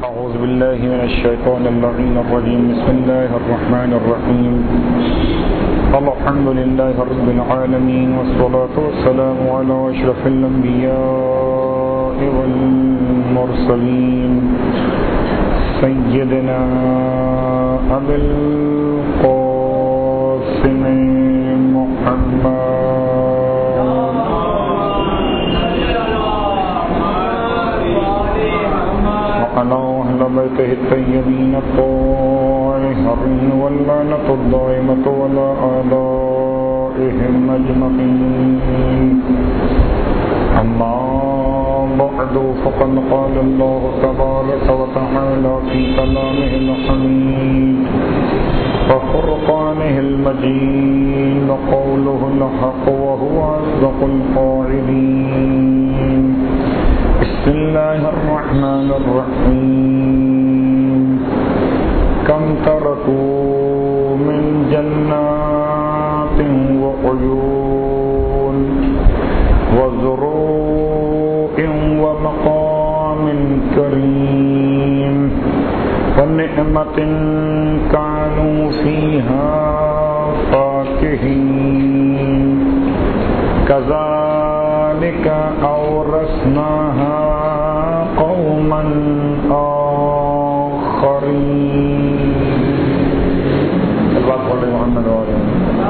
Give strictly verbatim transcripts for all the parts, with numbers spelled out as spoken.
أعوذ بالله من الشيطان اللعين الرجيم. بسم الله الرحمن الرحيم. الحمد لله رب العالمين والصلاة والسلام على أشرف الأنبياء والمرسلين سيدنا أبي القاسم محمد وعلى أهل بيته الطيبين الطاهرين واللعنة الدائمة على أعدائهم أجمعين. أما بعد فقد قال الله تبارك وتعالى في كلامه الحميد وفرقانه المجيد وقوله الحق وهو أصدق القائلين. بسم الله الرحمن الرحيم. كم تركوا من جنات وعيون وزروع ومقام كريم ونعمة كانوا فيها فاكهين. كذلك أورثناها قوما آخرين. اللہ صلی محمد علیہ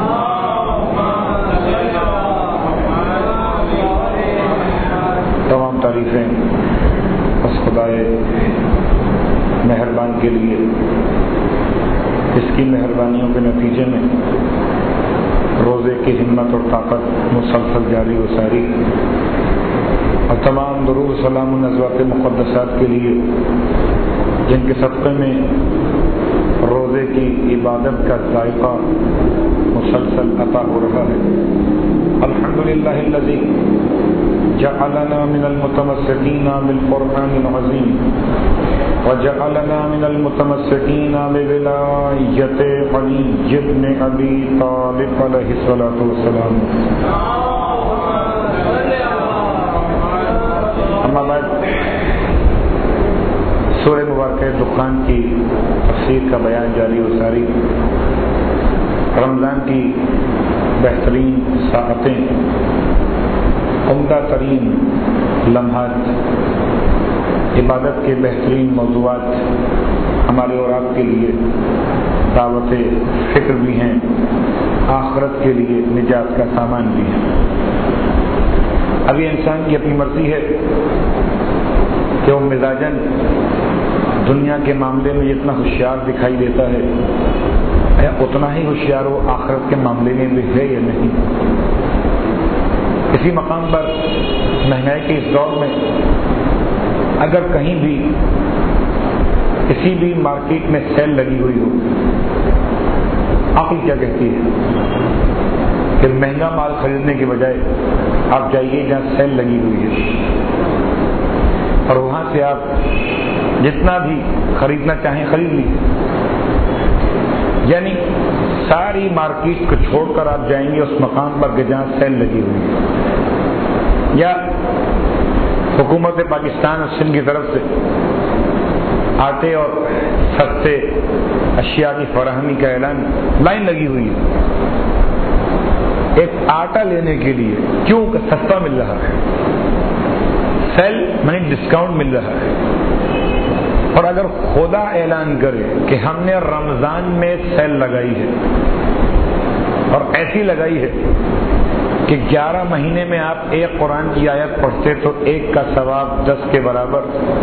تمام تعریفیں اس خدائے مہربان کے لیے، اس کی مہربانیوں کے نتیجے میں روزے کی ہمت اور طاقت مسلسل جاری و ساری، اور تمام درود سلام و نزوات مقدسات کے لیے جن کے صدقے میں روزے کی عبادت کا ذائقہ مسلسل عطا ہو رہا ہے. الحمدللہ الذی جعلنا من المتمسکین بالقرآن العظیم وجعلنا من المتمسکین بولایت علی بن ابی طالب علیہ الصلاۃ والسلام. اما بعد، سورہ مبارکہ دخان کی تفسیر کا بیان جاری و ساری. رمضان کی بہترین ساعتیں، عمدہ ترین لمحات، عبادت کے بہترین موضوعات ہمارے اور آپ کے لیے دعوت فکر بھی ہیں، آخرت کے لیے نجات کا سامان بھی ہیں. ابھی انسان کی اپنی مرضی ہے کہ وہ مزاجاً دنیا کے معاملے میں جتنا ہوشیار دکھائی دیتا ہے اتنا ہی ہوشیار وہ آخرت کے معاملے میں بھی ہے یا نہیں. اسی مقام پر مہنگائی کے اس دور میں اگر کہیں بھی کسی بھی مارکیٹ میں سیل لگی ہوئی ہو، عقل کیا کہتی ہے کہ مہنگا مال خریدنے کے بجائے آپ جائیے جہاں سیل لگی ہوئی ہے اور وہاں سے آپ جتنا بھی خریدنا چاہیں خرید لیجیے. یعنی ساری مارکیٹ کو چھوڑ کر آپ جائیں گے اس مقام پر کہ جہاں سیل لگی ہوئی ہے. یا حکومت پاکستان اور سندھ کی طرف سے آٹے اور سستے اشیاء کی فراہمی کا اعلان، لائن لگی ہوئی ہے ایک آٹا لینے کے لیے، کیوں کہ سستا مل رہا ہے، سیل منی ڈسکاؤنٹ مل رہا ہے. اور اگر خدا اعلان کرے کہ ہم نے رمضان میں سیل لگائی ہے اور ایسی لگائی ہے کہ گیارہ مہینے میں آپ ایک قرآن کی آیت پڑھتے تو ایک کا ثواب دس کے برابر،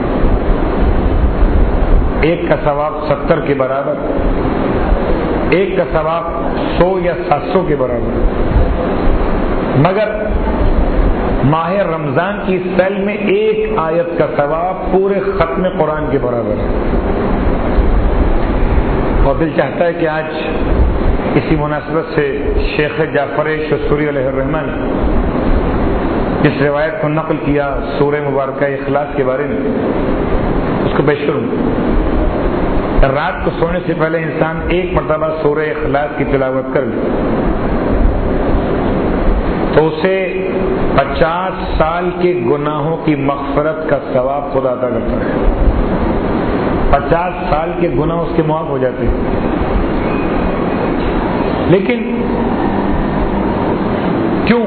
ایک کا ثواب ستر کے برابر، ایک کا ثواب سو یا سات سو کے برابر. مگر ماہ رمضان کی سیل میں ایک آیت کا ثواب پورے ختم قرآن کے برابر ہے. اور دل چاہتا ہے کہ آج اسی مناسبت سے شیخ جعفر شسوری علیہ الرحمن اس روایت کو نقل کیا سورہ مبارکہ اخلاص کے بارے میں، اس کو پیش کروں. رات کو سونے سے پہلے انسان ایک مرتبہ سورہ اخلاص کی تلاوت کر لے تو اسے پچاس سال کے گناہوں کی مغفرت کا ثواب خدا عطا کرتا ہے. پچاس سال کے گناہ اس کے معاف ہو جاتے ہیں. لیکن کیوں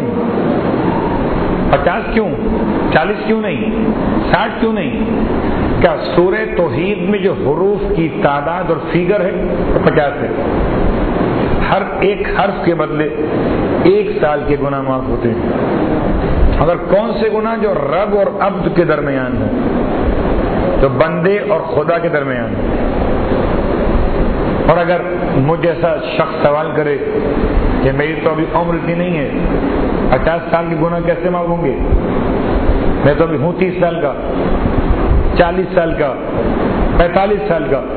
پچاس کیوں چالیس کیوں نہیں ساٹھ کیوں نہیں؟ کیا سورہ توحید میں جو حروف کی تعداد اور فیگر ہے وہ پچاس ہے. ہر ایک حرف کے بدلے ایک سال کے گناہ معاف ہوتے ہیں. اگر کون سے گناہ جو رب اور عبد کے درمیان ہو، جو بندے اور خدا کے درمیان ہو. اور اگر مجھ جیسا شخص سوال کرے کہ میری تو ابھی عمر اتنی نہیں ہے، پچاس سال کے گناہ کیسے معاف ہوں گے؟ میں تو ابھی ہوں تیس سال کا، چالیس سال کا، پینتالیس سال کا.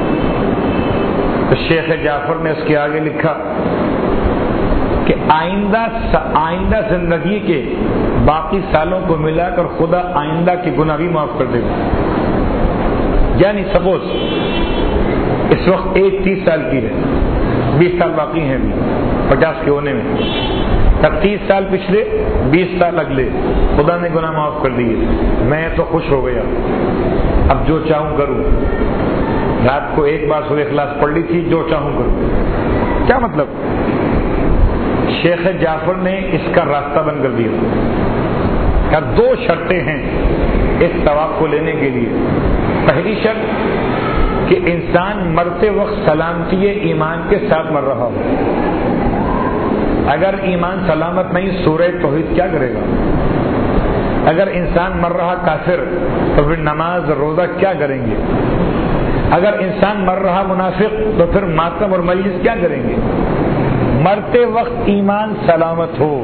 تو شیخ جعفر نے اس کے آگے لکھا کہ آئندہ آئندہ زندگی کے باقی سالوں کو ملا کر خدا آئندہ کے گناہ بھی معاف کر دے گا. یعنی سپوز اس وقت ایج تیس سال کی ہے، بیس سال باقی ہیں ابھی پچاس کے ہونے میں، تب تیس سال پچھلے بیس سال اگلے خدا نے گناہ معاف کر دیے. میں تو خوش ہو گیا، اب جو چاہوں کروں. رات کو ایک بار سورہ اخلاص پڑھ لی تھی، جو چاہوں کروں. کیا مطلب؟ شیخ جعفر نے اس کا راستہ بند کر دیا. کیا دو شرطیں ہیں اس ثواب کو لینے کے لیے. پہلی شرط کہ انسان مرتے وقت سلامتی ایمان کے ساتھ مر رہا ہو. اگر ایمان سلامت نہیں سورہ توحید کیا کرے گا؟ اگر انسان مر رہا کافر تو پھر نماز روزہ کیا کریں گے؟ اگر انسان مر رہا منافق تو پھر ماتم اور مجلس کیا کریں گے؟ مرتے وقت ایمان سلامت ہو،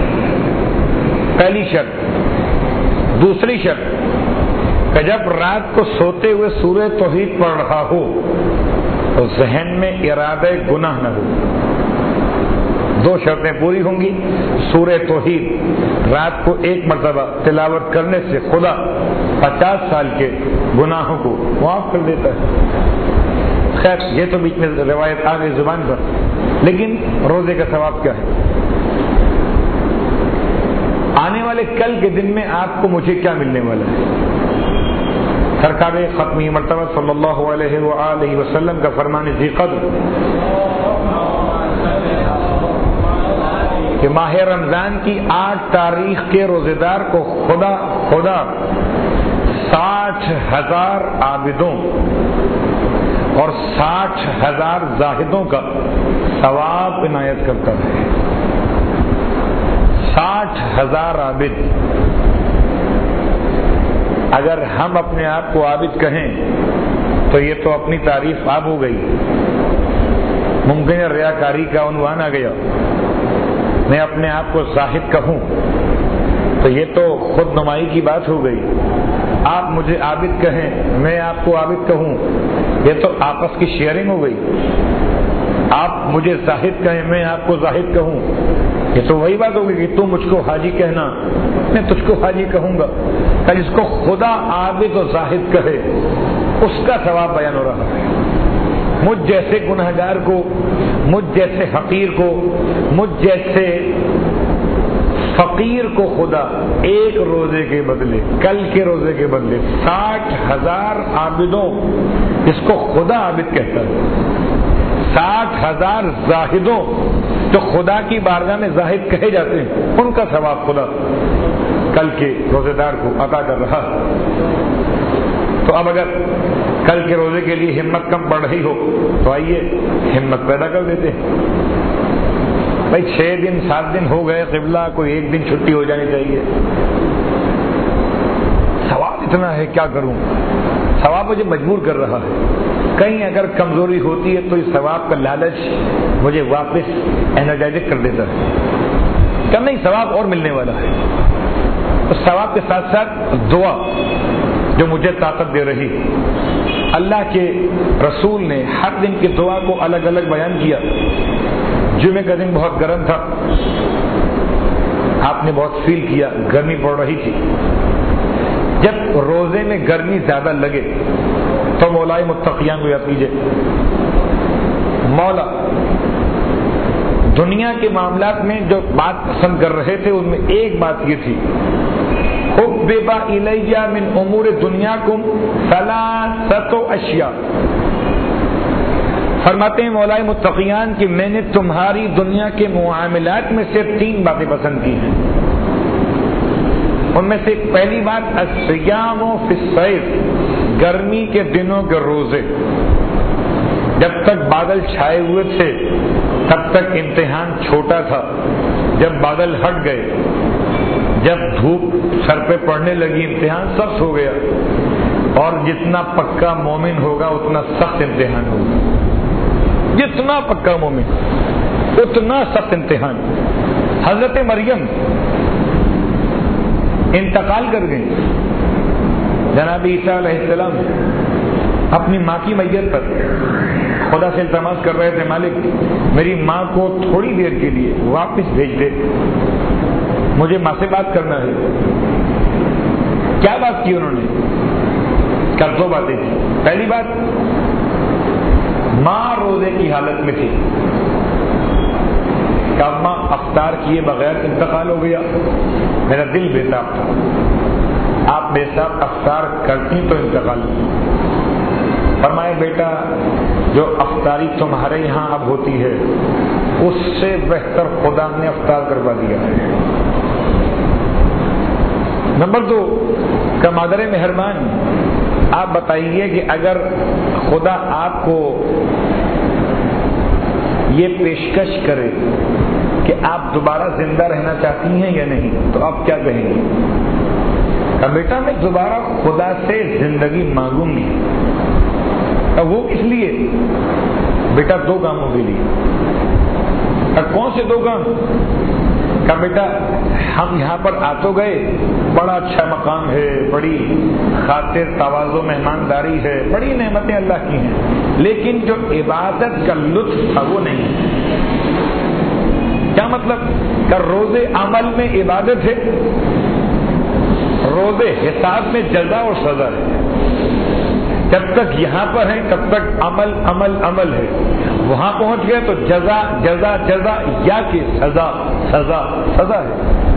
پہلی شرط. دوسری شرط کہ جب رات کو سوتے ہوئے سورہ توحید پڑھ رہا ہو تو ذہن میں ارادہ گناہ نہ ہو. دو شرطیں پوری ہوں گی. سورہ توحید رات کو ایک مرتبہ تلاوت کرنے سے خدا پچاس سال کے گناہوں کو معاف کر دیتا ہے. خیر یہ تو بیچ میں روایت آ گئی زبان پر، لیکن روزے کا ثواب کیا ہے؟ آنے والے کل کے دن میں آپ کو مجھے کیا ملنے والا ہے؟ سرکار ختمی مرتبہ صلی اللہ علیہ وآلہ وسلم کا فرمان ذی قدر کہ ماہ رمضان کی آٹھ تاریخ کے روزے دار کو خدا خدا ساٹھ ہزار عابدوں اور ساٹھ ہزار زاہدوں کا ثواب عنایت کرتا ہے. ساٹھ ہزار عابد. اگر ہم اپنے آپ کو عابد کہیں تو یہ تو اپنی تعریف آب ہو گئی. ممکن ہے ریاکاری کا عنوان آ گیا. میں اپنے آپ کو زاہد کہوں تو یہ تو خود نمائی کی بات ہو گئی. آپ مجھے عابد کہیں میں آپ کو عابد کہوں یہ تو آپس کی شیئرنگ ہو گئی. آپ مجھے زاہد کہیں میں آپ کو زاہد کہوں یہ تو وہی بات ہوگی کہ تم مجھ کو حاجی کہنا میں تجھ کو حاجی کہوں گا. جس کو خدا عابد و زاہد کہے اس کا ثواب بیان ہو رہا ہے. مجھ جیسے گنہگار کو، مجھ جیسے حقیر کو، مجھ جیسے فقیر کو خدا ایک روزے کے بدلے، کل کے روزے کے بدلے ساٹھ ہزار عابدوں جس کو خدا عابد کہتا ہے، ساٹھ ہزار زاہدوں جو خدا کی بارگاہ میں زاہد کہے جاتے ہیں، ان کا ثواب خدا کل کے روزے دار کو عطا کر رہا. تو اب اگر کل کے روزے کے لیے ہمت کم پڑ رہی ہو تو آئیے ہمت پیدا کر دیتے ہیں. بھائی چھ دن سات دن ہو گئے قبلہ، کوئی ایک دن چھٹی ہو جانی چاہیے. ثواب اتنا ہے کیا کروں، ثواب مجھے مجبور کر رہا ہے. کہیں اگر کمزوری ہوتی ہے تو اس ثواب کا لالچ مجھے واپس انرجائزک کر دیتا ہے کہ نہیں ثواب اور ملنے والا ہے. اس ثواب کے ساتھ ساتھ دعا جو مجھے طاقت دے رہی. اللہ کے رسول نے ہر دن کی دعا کو الگ الگ بیان کیا. جمعے کا دن بہت گرم تھا، آپ نے بہت فیل کیا، گرمی پڑ رہی تھی. جب روزے میں گرمی زیادہ لگے تو مولائے متقیان کو یاد کیجیے، مولا دنیا کے معاملات میں جو بات پسند کر رہے تھے ان میں ایک بات یہ تھی، حبب الی من امور دنیاکم ثلاثۃ اشیاء، فرماتے ہیں مولائے متقیان کہ میں نے تمہاری دنیا کے معاملات میں سے تین باتیں پسند کی ہیں۔ ان میں سے پہلی بات الصیام فی الصیف، گرمی کے دنوں کے روزے۔ جب تک بادل چھائے ہوئے تھے تب تک امتحان چھوٹا تھا، جب بادل ہٹ گئے، جب دھوپ سر پہ پڑنے لگی امتحان سخت ہو گیا، اور جتنا پکا مومن ہوگا اتنا سخت امتحان ہوگا، جتنا پکا مومن اتنا سخت امتحان۔ حضرت مریم انتقال کر گئی، جناب عیسیٰ علیہ السلام اپنی ماں کی میت پر خدا سے التماس کر رہے تھے، مالک میری ماں کو تھوڑی دیر کے لیے واپس بھیج دے، مجھے ماں سے بات کرنا ہے۔ کیا بات کی انہوں نے؟ کل دو باتیں تھی۔ پہلی بات، ماں روزے کی حالت میں تھی، کہ ماں افطار کیے بغیر انتقال ہو گیا، میرا دل بےتاب تھا، آپ بے صاحب افطار کرتی تو انتقال ہوتی۔ فرمائے بیٹا جو افطاری تمہارے یہاں اب ہوتی ہے اس سے بہتر خدا نے افطار کروا دیا ہے۔ نمبر دو کہ مادر مہربان آپ بتائیے کہ اگر خدا آپ کو یہ پیشکش کرے کہ آپ دوبارہ زندہ رہنا چاہتی ہیں یا نہیں تو آپ کیا کہیں گے؟ کہ بیٹا میں دوبارہ خدا سے زندگی مانگوں گی۔ وہ اس لیے بیٹا دو کاموں کے لیے۔ کون سے دو کام؟ کہ بیٹا ہم یہاں پر آ تو گئے، بڑا اچھا مقام ہے، بڑی خاطر تواضع مہمانداری ہے، بڑی نعمتیں اللہ کی ہیں، لیکن جو عبادت کا لطف تھا وہ نہیں۔ کیا مطلب؟ کہ روزے عمل میں عبادت ہے، روزے حساب میں جزا اور سزا ہے۔ جب تک یہاں پر ہیں تب تک عمل عمل عمل ہے، وہاں پہنچ گئے تو جزا جزا جزا یا کہ سزا سزا سزا ہے۔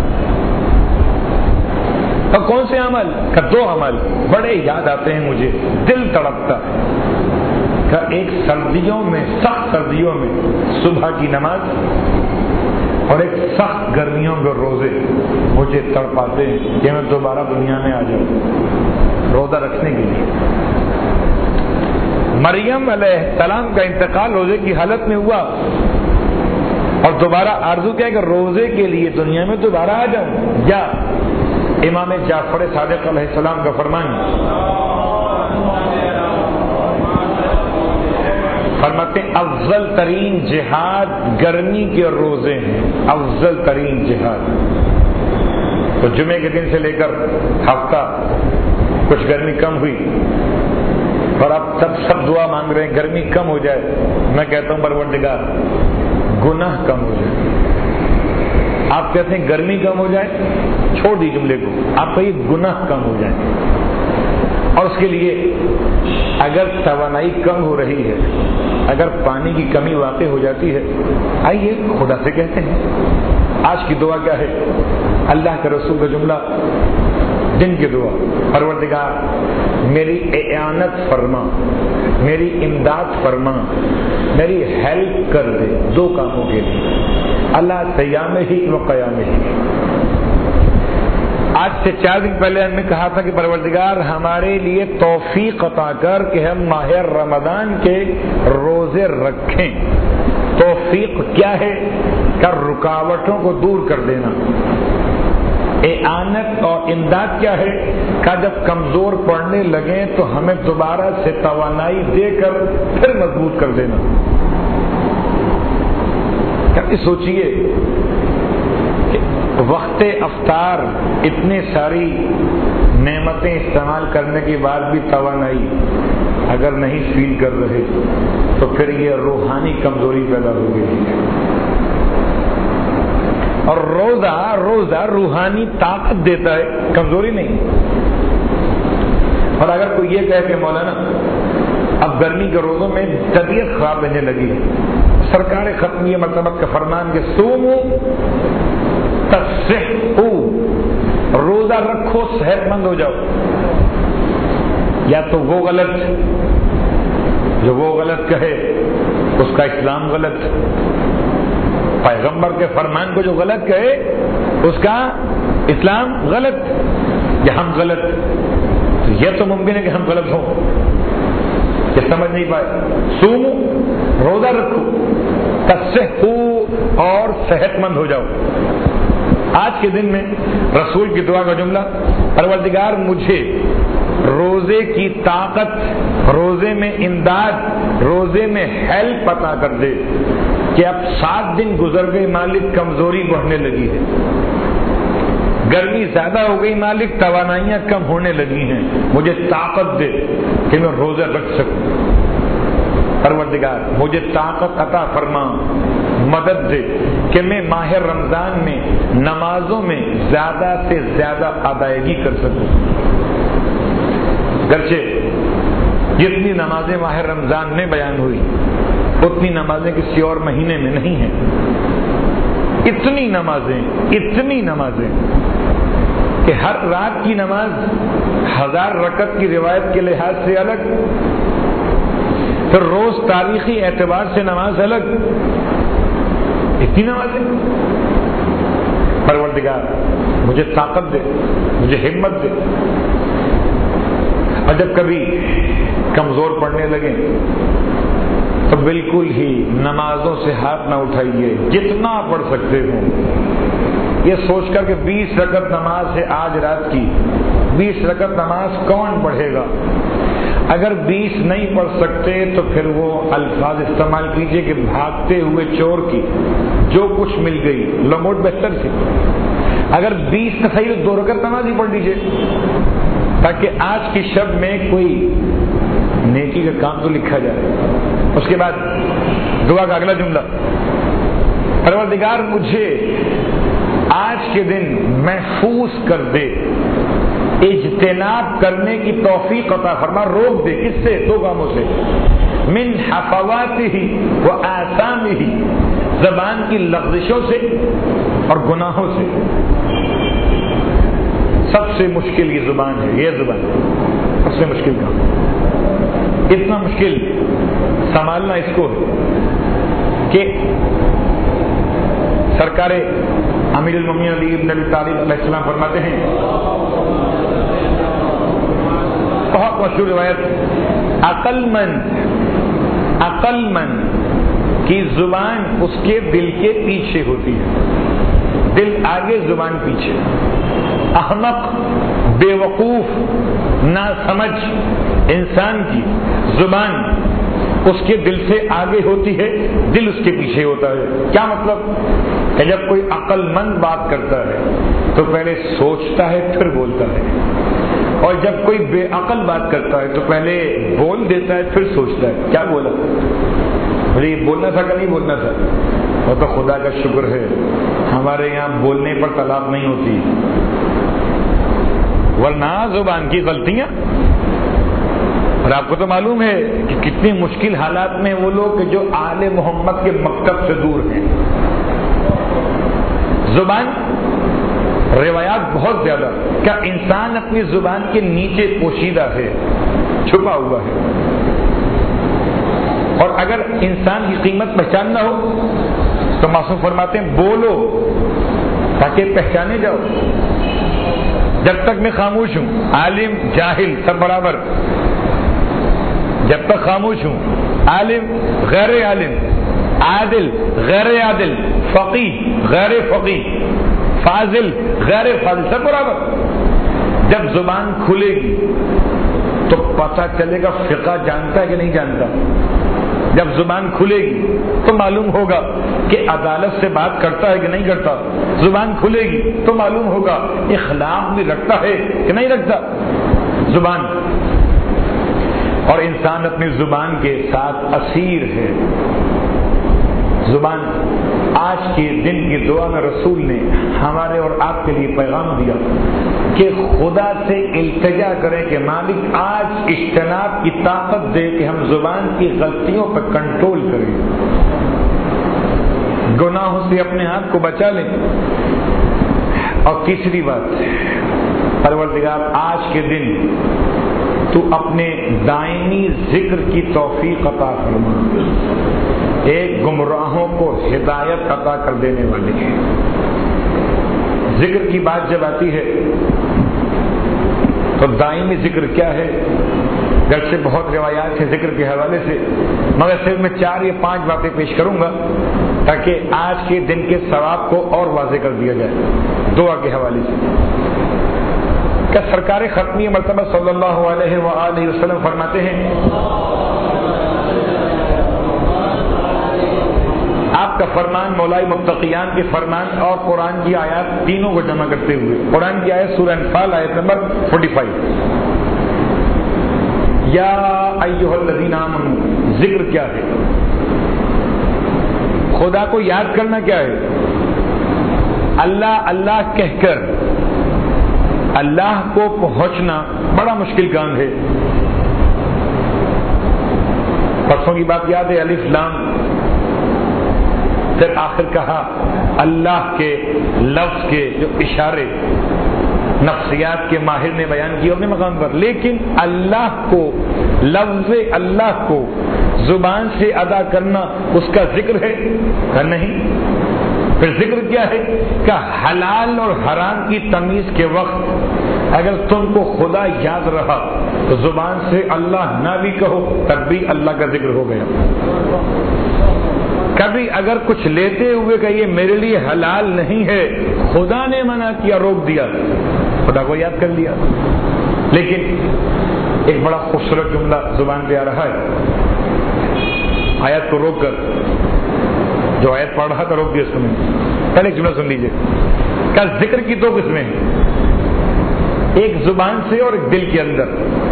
اور کون سے عمل؟ کہ دو عمل بڑے یاد آتے ہیں مجھے، دل تڑپتا ہے کہ ایک سردیوں میں، سخت سردیوں میں صبح کی نماز اور ایک سخت گرمیوں کے روزے مجھے تڑپاتے ہیں کہ میں دوبارہ دنیا میں آ جاؤں روزہ رکھنے کے لیے۔ مریم علیہ السلام کا انتقال روزے کی حالت میں ہوا اور دوبارہ آرزو کیا کہ روزے کے لیے دنیا میں دوبارہ آ جاؤں۔ یا امام جعفر صادق علیہ السلام کا فرمان، فرماتے ہیں افضل ترین جہاد گرمی کے روزے ہیں، افضل ترین جہاد۔ تو جمعے کے دن سے لے کر ہفتہ کچھ گرمی کم ہوئی اور اب سب سب دعا مانگ رہے ہیں گرمی کم ہو جائے، میں کہتا ہوں پروردگار گناہ کم ہو جائے۔ آپ کہتے ہیں گرمی کم ہو جائے، چھوڑ دی جملے کو، آپ کہیے گناہ کم ہو جائے۔ اور اس کے لیے اگر توانائی کم ہو رہی ہے، اگر پانی کی کمی واقع ہو جاتی ہے، آئیے خدا سے کہتے ہیں۔ آج کی دعا کیا ہے؟ اللہ کے رسول کا جملہ دن کی دعا، پروردگار میری اعانت فرما، میری امداد فرما، میری ہیلپ کر دے دو کاموں کے لیے، اللہ سیام ہی و قیام ہی۔ آج سے چار دن پہلے ہم نے کہا تھا کہ پروردگار ہمارے لیے توفیق عطا کر کہ ہم ماہ رمضان کے روزے رکھیں۔ توفیق کیا ہے؟ کہ رکاوٹوں کو دور کر دینا۔ اعانت اور امداد کیا ہے؟ کہ جب کمزور پڑنے لگیں تو ہمیں دوبارہ سے توانائی دے کر پھر مضبوط کر دینا۔ کبھی سوچئے کہ وقت افطار اتنی ساری نعمتیں استعمال کرنے کے بعد بھی توانائی اگر نہیں فیل کر رہے تو پھر یہ روحانی کمزوری پیدا ہو گئی۔ اور روزہ روزہ روحانی طاقت دیتا ہے، کمزوری نہیں۔ اور اگر کوئی یہ کہے کہ مولانا اب گرمی کے روزوں میں طبیعت خراب رہنے لگی ہے، سرکار ختمیہ مرتبہ کا فرمان کہ سومو تصحو، روزہ رکھو صحت مند ہو جاؤ. یا تو وہ غلط جو وہ غلط کہے اس کا اسلام غلط، پیغمبر کے فرمان کو جو غلط کہے اس کا اسلام غلط، یا ہم غلط. تو یہ تو ممکن ہے کہ ہم غلط ہوں، یہ سمجھ نہیں پائے. سومو، روزہ رکھو، تصحو، اور صحت مند ہو جاؤ. آج کے دن میں رسول کی دعا کا جملہ، پروردگار مجھے روزے کی طاقت، روزے میں امداد، روزے میں ہیلپ عطا کر دے کہ اب سات دن گزر گئے مالک، کمزوری بڑھنے لگی ہے، گرمی زیادہ ہو گئی مالک، توانائیاں کم ہونے لگی ہیں، مجھے طاقت دے کہ میں روزہ رکھ سکوں. پروردگار مجھے طاقت عطا فرما، مدد دے کہ میں ماہ رمضان میں نمازوں میں زیادہ سے زیادہ ادائیگی کر سکوں. گرچہ جتنی نمازیں ماہ رمضان میں بیان ہوئی اتنی نمازیں کسی اور مہینے میں نہیں ہیں. اتنی نمازیں اتنی نمازیں کہ ہر رات کی نماز ہزار رکعت کی روایت کے لحاظ سے الگ، پھر روز تاریخی اعتبار سے نماز الگ. اتنی نمازیں. پروردگار مجھے طاقت دے، مجھے ہمت دے. اور جب کبھی کمزور پڑنے لگے تو بالکل ہی نمازوں سے ہاتھ نہ اٹھائیے، جتنا پڑھ سکتے ہو، یہ سوچ کر کہ بیس رکعت نماز ہے آج رات کی، بیس رکعت نماز کون پڑھے گا. اگر بیس نہیں پڑھ سکتے تو پھر وہ الفاظ استعمال کیجئے کہ بھاگتے ہوئے چور کی جو کچھ مل گئی لموٹ بہتر تھی. اگر بیس کا صحیح تو دو رکعت نماز ہی پڑھ لیجئے تاکہ آج کی شب میں کوئی نیکی کا کام تو لکھا جائے. اس کے بعد دعا کا اگلا جملہ، پروردگار مجھے آج کے دن محفوظ کر دے، اجتناب کرنے کی توفیق عطا فرما، روک دے. کس سے؟ دو کاموں سے، من حفواتہ و آثامہ، زبان کی لغزشوں سے اور گناہوں سے. سب سے مشکل یہ زبان ہے، یہ زبان سب سے مشکل کام. اتنا مشکل سنبھالنا اس کو ہے کہ سرکار امیر المومنین علی بن ابی طالب علیہ السلام فرماتے ہیں، بہت مشہور روایت، عقل مند عقل مند کی زبان اس کے دل کے پیچھے ہوتی ہے، دل آگے زبان پیچھے. احمق، بے وقوف، ناسمجھ انسان کی زبان اس کے دل سے آگے ہوتی ہے، دل اس کے پیچھے ہوتا ہے. کیا مطلب؟ کہ جب کوئی عقل مند بات کرتا ہے تو پہلے سوچتا ہے پھر بولتا ہے، اور جب کوئی بے عقل بات کرتا ہے تو پہلے بول دیتا ہے پھر سوچتا ہے کیا بولا، مجھے یہ بولنا تھا کہ نہیں بولنا تھا. اور تو خدا کا شکر ہے ہمارے یہاں بولنے پر طلاق نہیں ہوتی، ورنہ زبان کی غلطیاں. اور آپ کو تو معلوم ہے کہ کتنی مشکل حالات میں وہ لوگ جو آل محمد کے مکتب سے دور ہیں. زبان، روایات بہت زیادہ، کیا انسان اپنی زبان کے نیچے پوشیدہ ہے، چھپا ہوا ہے. اور اگر انسان کی قیمت پہچاننا ہو تو معصوم فرماتے ہیں بولو تاکہ پہچانے جاؤ. جب تک میں خاموش ہوں، عالم جاہل سب برابر. جب تک خاموش ہوں، عالم غیر عالم، عادل غیر عادل، فقیہ غیر فقیہ، فاضل غیر فاضل سب برابر. جب زبان کھلے گی تو پتہ چلے گا فقہ جانتا ہے کہ نہیں جانتا. جب زبان کھلے گی تو معلوم ہوگا کہ عدالت سے بات کرتا ہے کہ نہیں کرتا. زبان کھلے گی تو معلوم ہوگا اخلاق بھی رکھتا ہے کہ نہیں رکھتا. زبان، اور انسان اپنی زبان کے ساتھ اسیر ہے. زبان، آج کے دن کی دعا میں رسول نے ہمارے اور آپ کے لیے پیغام دیا کہ خدا سے التجا کریں کہ مالک آج اجتناب کی طاقت دے کہ ہم زبان کی غلطیوں پر کنٹرول کریں. گناہوں سے اپنے آپ کو بچا لیں. اور تیسری بات، پروردگار آج کے دن تو اپنے دائمی ذکر کی توفیق عطا فرما. ایک گمراہوں کو ہدایت عطا کر دینے والے ہیں. ذکر کی بات جب آتی ہے تو دائمی ذکر کیا ہے؟ گرچہ بہت روایات ہیں ذکر کے حوالے سے، مگر صرف میں چار یا پانچ باتیں پیش کروں گا تاکہ آج کے دن کے ثواب کو اور واضح کر دیا جائے. دعا کے حوالے سے کہ سرکار ختمی مرتبہ صلی اللہ علیہ وآلہ وسلم فرماتے ہیں، آپ کا فرمان مولائی متقیان کے فرمان اور قرآن کی آیات تینوں کو جمع کرتے ہوئے، قرآن کی آیت سورہ انفال آیت نمبر پینتالیس، یا ایھا الذین آمنوا، ذکر کیا ہے؟ خدا کو یاد کرنا کیا ہے؟ اللہ اللہ کہہ کر اللہ کو پہنچنا بڑا مشکل کام ہے. پرسوں کی بات یاد ہے، الف لام، پھر آخر کہا اللہ کے لفظ کے جو اشارے نفسیات کے ماہر نے بیان کیے اپنے مقام پر، لیکن اللہ کو، لفظ اللہ کو زبان سے ادا کرنا اس کا ذکر ہے کہ نہیں؟ پھر ذکر کیا ہے کہ حلال اور حرام کی تمیز کے وقت اگر تم کو خدا یاد رہا تو زبان سے اللہ نہ بھی کہو تب بھی اللہ کا ذکر ہو گیا. کبھی اگر کچھ لیتے ہوئے کہ یہ میرے لیے حلال نہیں ہے، خدا نے منع کیا، روک دیا، خدا کو یاد کر لیا. لیکن ایک بڑا خوبصورت جملہ زبان پہ آ رہا ہے، آیت کو روک کر، جو آیت پڑھ رہا تھا روک دیا اس کو. میں پہلے ایک جملہ سن لیجیے کہ ذکر کی دو قسمیں ہیں، ایک زبان سے اور ایک دل کے اندر.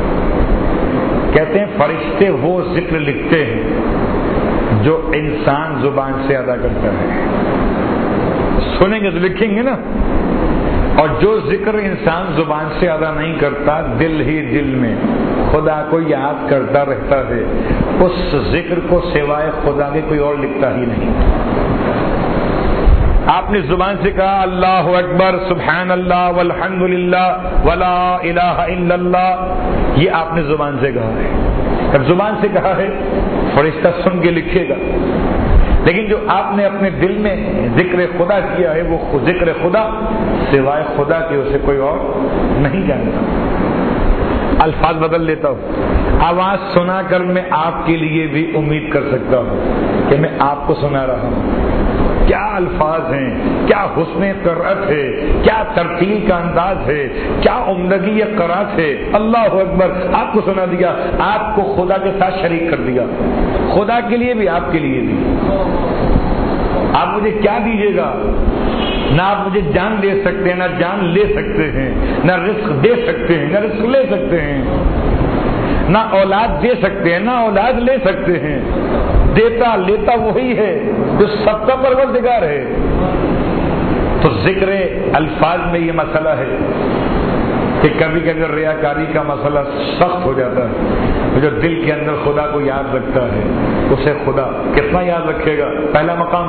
کہتے ہیں فرشتے وہ ذکر لکھتے ہیں جو انسان زبان سے ادا کرتا ہے. سنیں گے تو لکھیں گے نا. اور جو ذکر انسان زبان سے ادا نہیں کرتا، دل ہی دل میں خدا کو یاد کرتا رہتا ہے، اس ذکر کو سوائے خدا کے کوئی اور لکھتا ہی نہیں. آپ نے زبان سے کہا اللہ اکبر، سبحان اللہ، والحمد للہ، ولا الہ الا اللہ، یہ آپ نے زبان سے کہا ہے. جب زبان سے کہا ہے فرشتہ سن کے لکھے گا. لیکن جو آپ نے اپنے دل میں ذکر خدا کیا ہے، وہ ذکر خدا سوائے خدا کے اسے کوئی اور نہیں جانتا. الفاظ بدل لیتا ہوں، آواز سنا کر میں آپ کے لیے بھی امید کر سکتا ہوں کہ میں آپ کو سنا رہا ہوں. کیا الفاظ ہیں، کیا حسن قرأت ہے، کیا ترتیل کا انداز ہے، کیا عمدگی قرأت ہے. اللہ اکبر، آپ کو سنا دیا، آپ کو خدا کے ساتھ شریک کر دیا. خدا کے لیے بھی آپ کے لیے بھی. آپ مجھے کیا دیجیے گا؟ نہ آپ مجھے جان دے سکتے ہیں، نہ جان لے سکتے ہیں، نہ رزق دے سکتے ہیں، نہ رزق لے سکتے ہیں، نہ اولاد دے سکتے ہیں، نہ اولاد لے سکتے ہیں. دیتا لیتا وہی ہے جو سب کا پروردگار ہے. تو ذکر الفاظ میں یہ مسئلہ ہے کہ کبھی کبھی ریاکاری کا مسئلہ سخت ہو جاتا ہے. جو دل کے اندر خدا کو یاد رکھتا ہے اسے خدا کتنا یاد رکھے گا. پہلا مقام،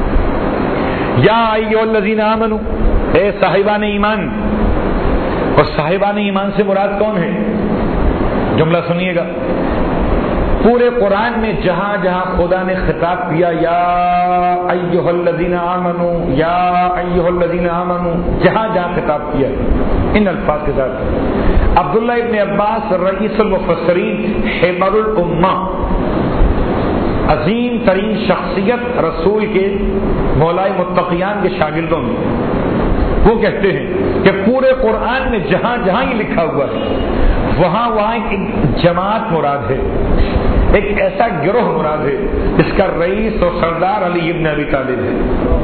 یا ایھا الذین آمنوا، اے صاحبان ایمان. اور صاحبان ایمان سے مراد کون ہے؟ جملہ سنیے گا. پورے قرآن میں جہاں جہاں خدا نے خطاب کیا یا ایھا الذین آمنوا، یا ایھا الذین آمنوا، جہاں جہاں خطاب کیا ان الفاظ کے ساتھ. عبداللہ ابن عباس رئیس المفسرین، حبر الامہ، عظیم ترین شخصیت رسول کے مولائے متقیان کے شاگردوں میں، وہ کہتے ہیں کہ پورے قرآن میں جہاں جہاں یہ لکھا ہوا ہے وہاں وہاں ایک جماعت مراد ہے، ایک ایسا گروہ مراد ہے جس کا رئیس اور سردار علی ابن ابی طالب ہے.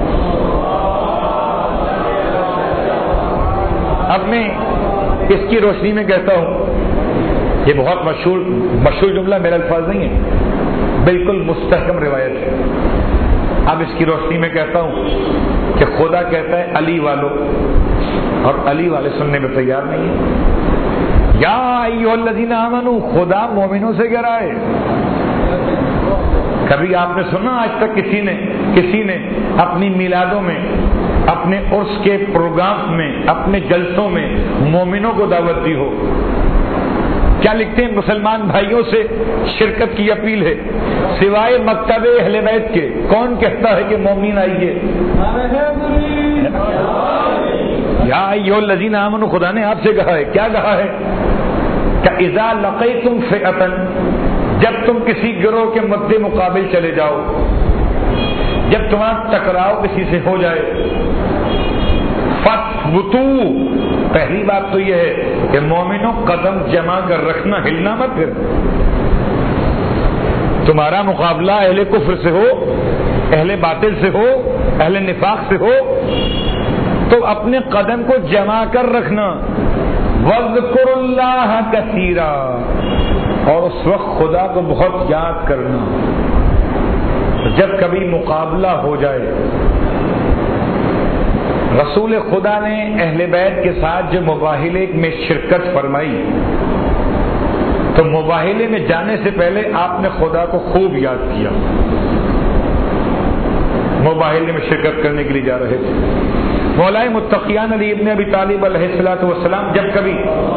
اب میں اس کی روشنی میں کہتا ہوں، یہ بہت مشہور مشہور جملہ میرا الفاظ نہیں ہے، بالکل مستحکم روایت ہے. اب اس کی روشنی میں کہتا ہوں کہ خدا کہتا ہے علی والو، اور علی والے سننے میں تیار نہیں ہے. یا ایھا الذین آمنوا، خدا مومنوں سے کہہ رہا ہے. کبھی آپ نے سنا آج تک کسی نے کسی نے اپنی میلادوں میں، اپنے عرس کے پروگرام میں، اپنے جلسوں میں مومنوں کو دعوت دی ہو؟ کیا لکھتے ہیں مسلمان بھائیوں سے شرکت کی اپیل ہے، سوائے مکتب اہل بیت کے کون کہتا ہے کہ مومن آئیے؟ یا ایھا الذین آمنوا، خدا نے آپ سے کہا ہے، کیا کہا ہے کہ اذا لقیتم فئۃ، جب تم کسی گروہ کے مد مقابل چلے جاؤ، جب تمہارا ٹکراؤ کسی سے ہو جائے، فَاثْبُتُوا، پہلی بات تو یہ ہے کہ مومنوں قدم جما کر رکھنا، ہلنا مت پھر۔ تمہارا مقابلہ اہل کفر سے ہو، اہل باطل سے ہو، اہل نفاق سے ہو، تو اپنے قدم کو جما کر رکھنا۔ وَاذْكُرُوا اللَّهَ كَثِيرًا، اور اس وقت خدا کو بہت یاد کرنا۔ جب کبھی مقابلہ ہو جائے، رسول خدا نے اہل بیت کے ساتھ جو مباہلے میں شرکت فرمائی، تو مباہلے میں جانے سے پہلے آپ نے خدا کو خوب یاد کیا۔ مباہلے میں شرکت کرنے کے لیے جا رہے تھے، مولا متقیان علی ابن ابی طالب علیہ الصلوۃ والسلام جب کبھی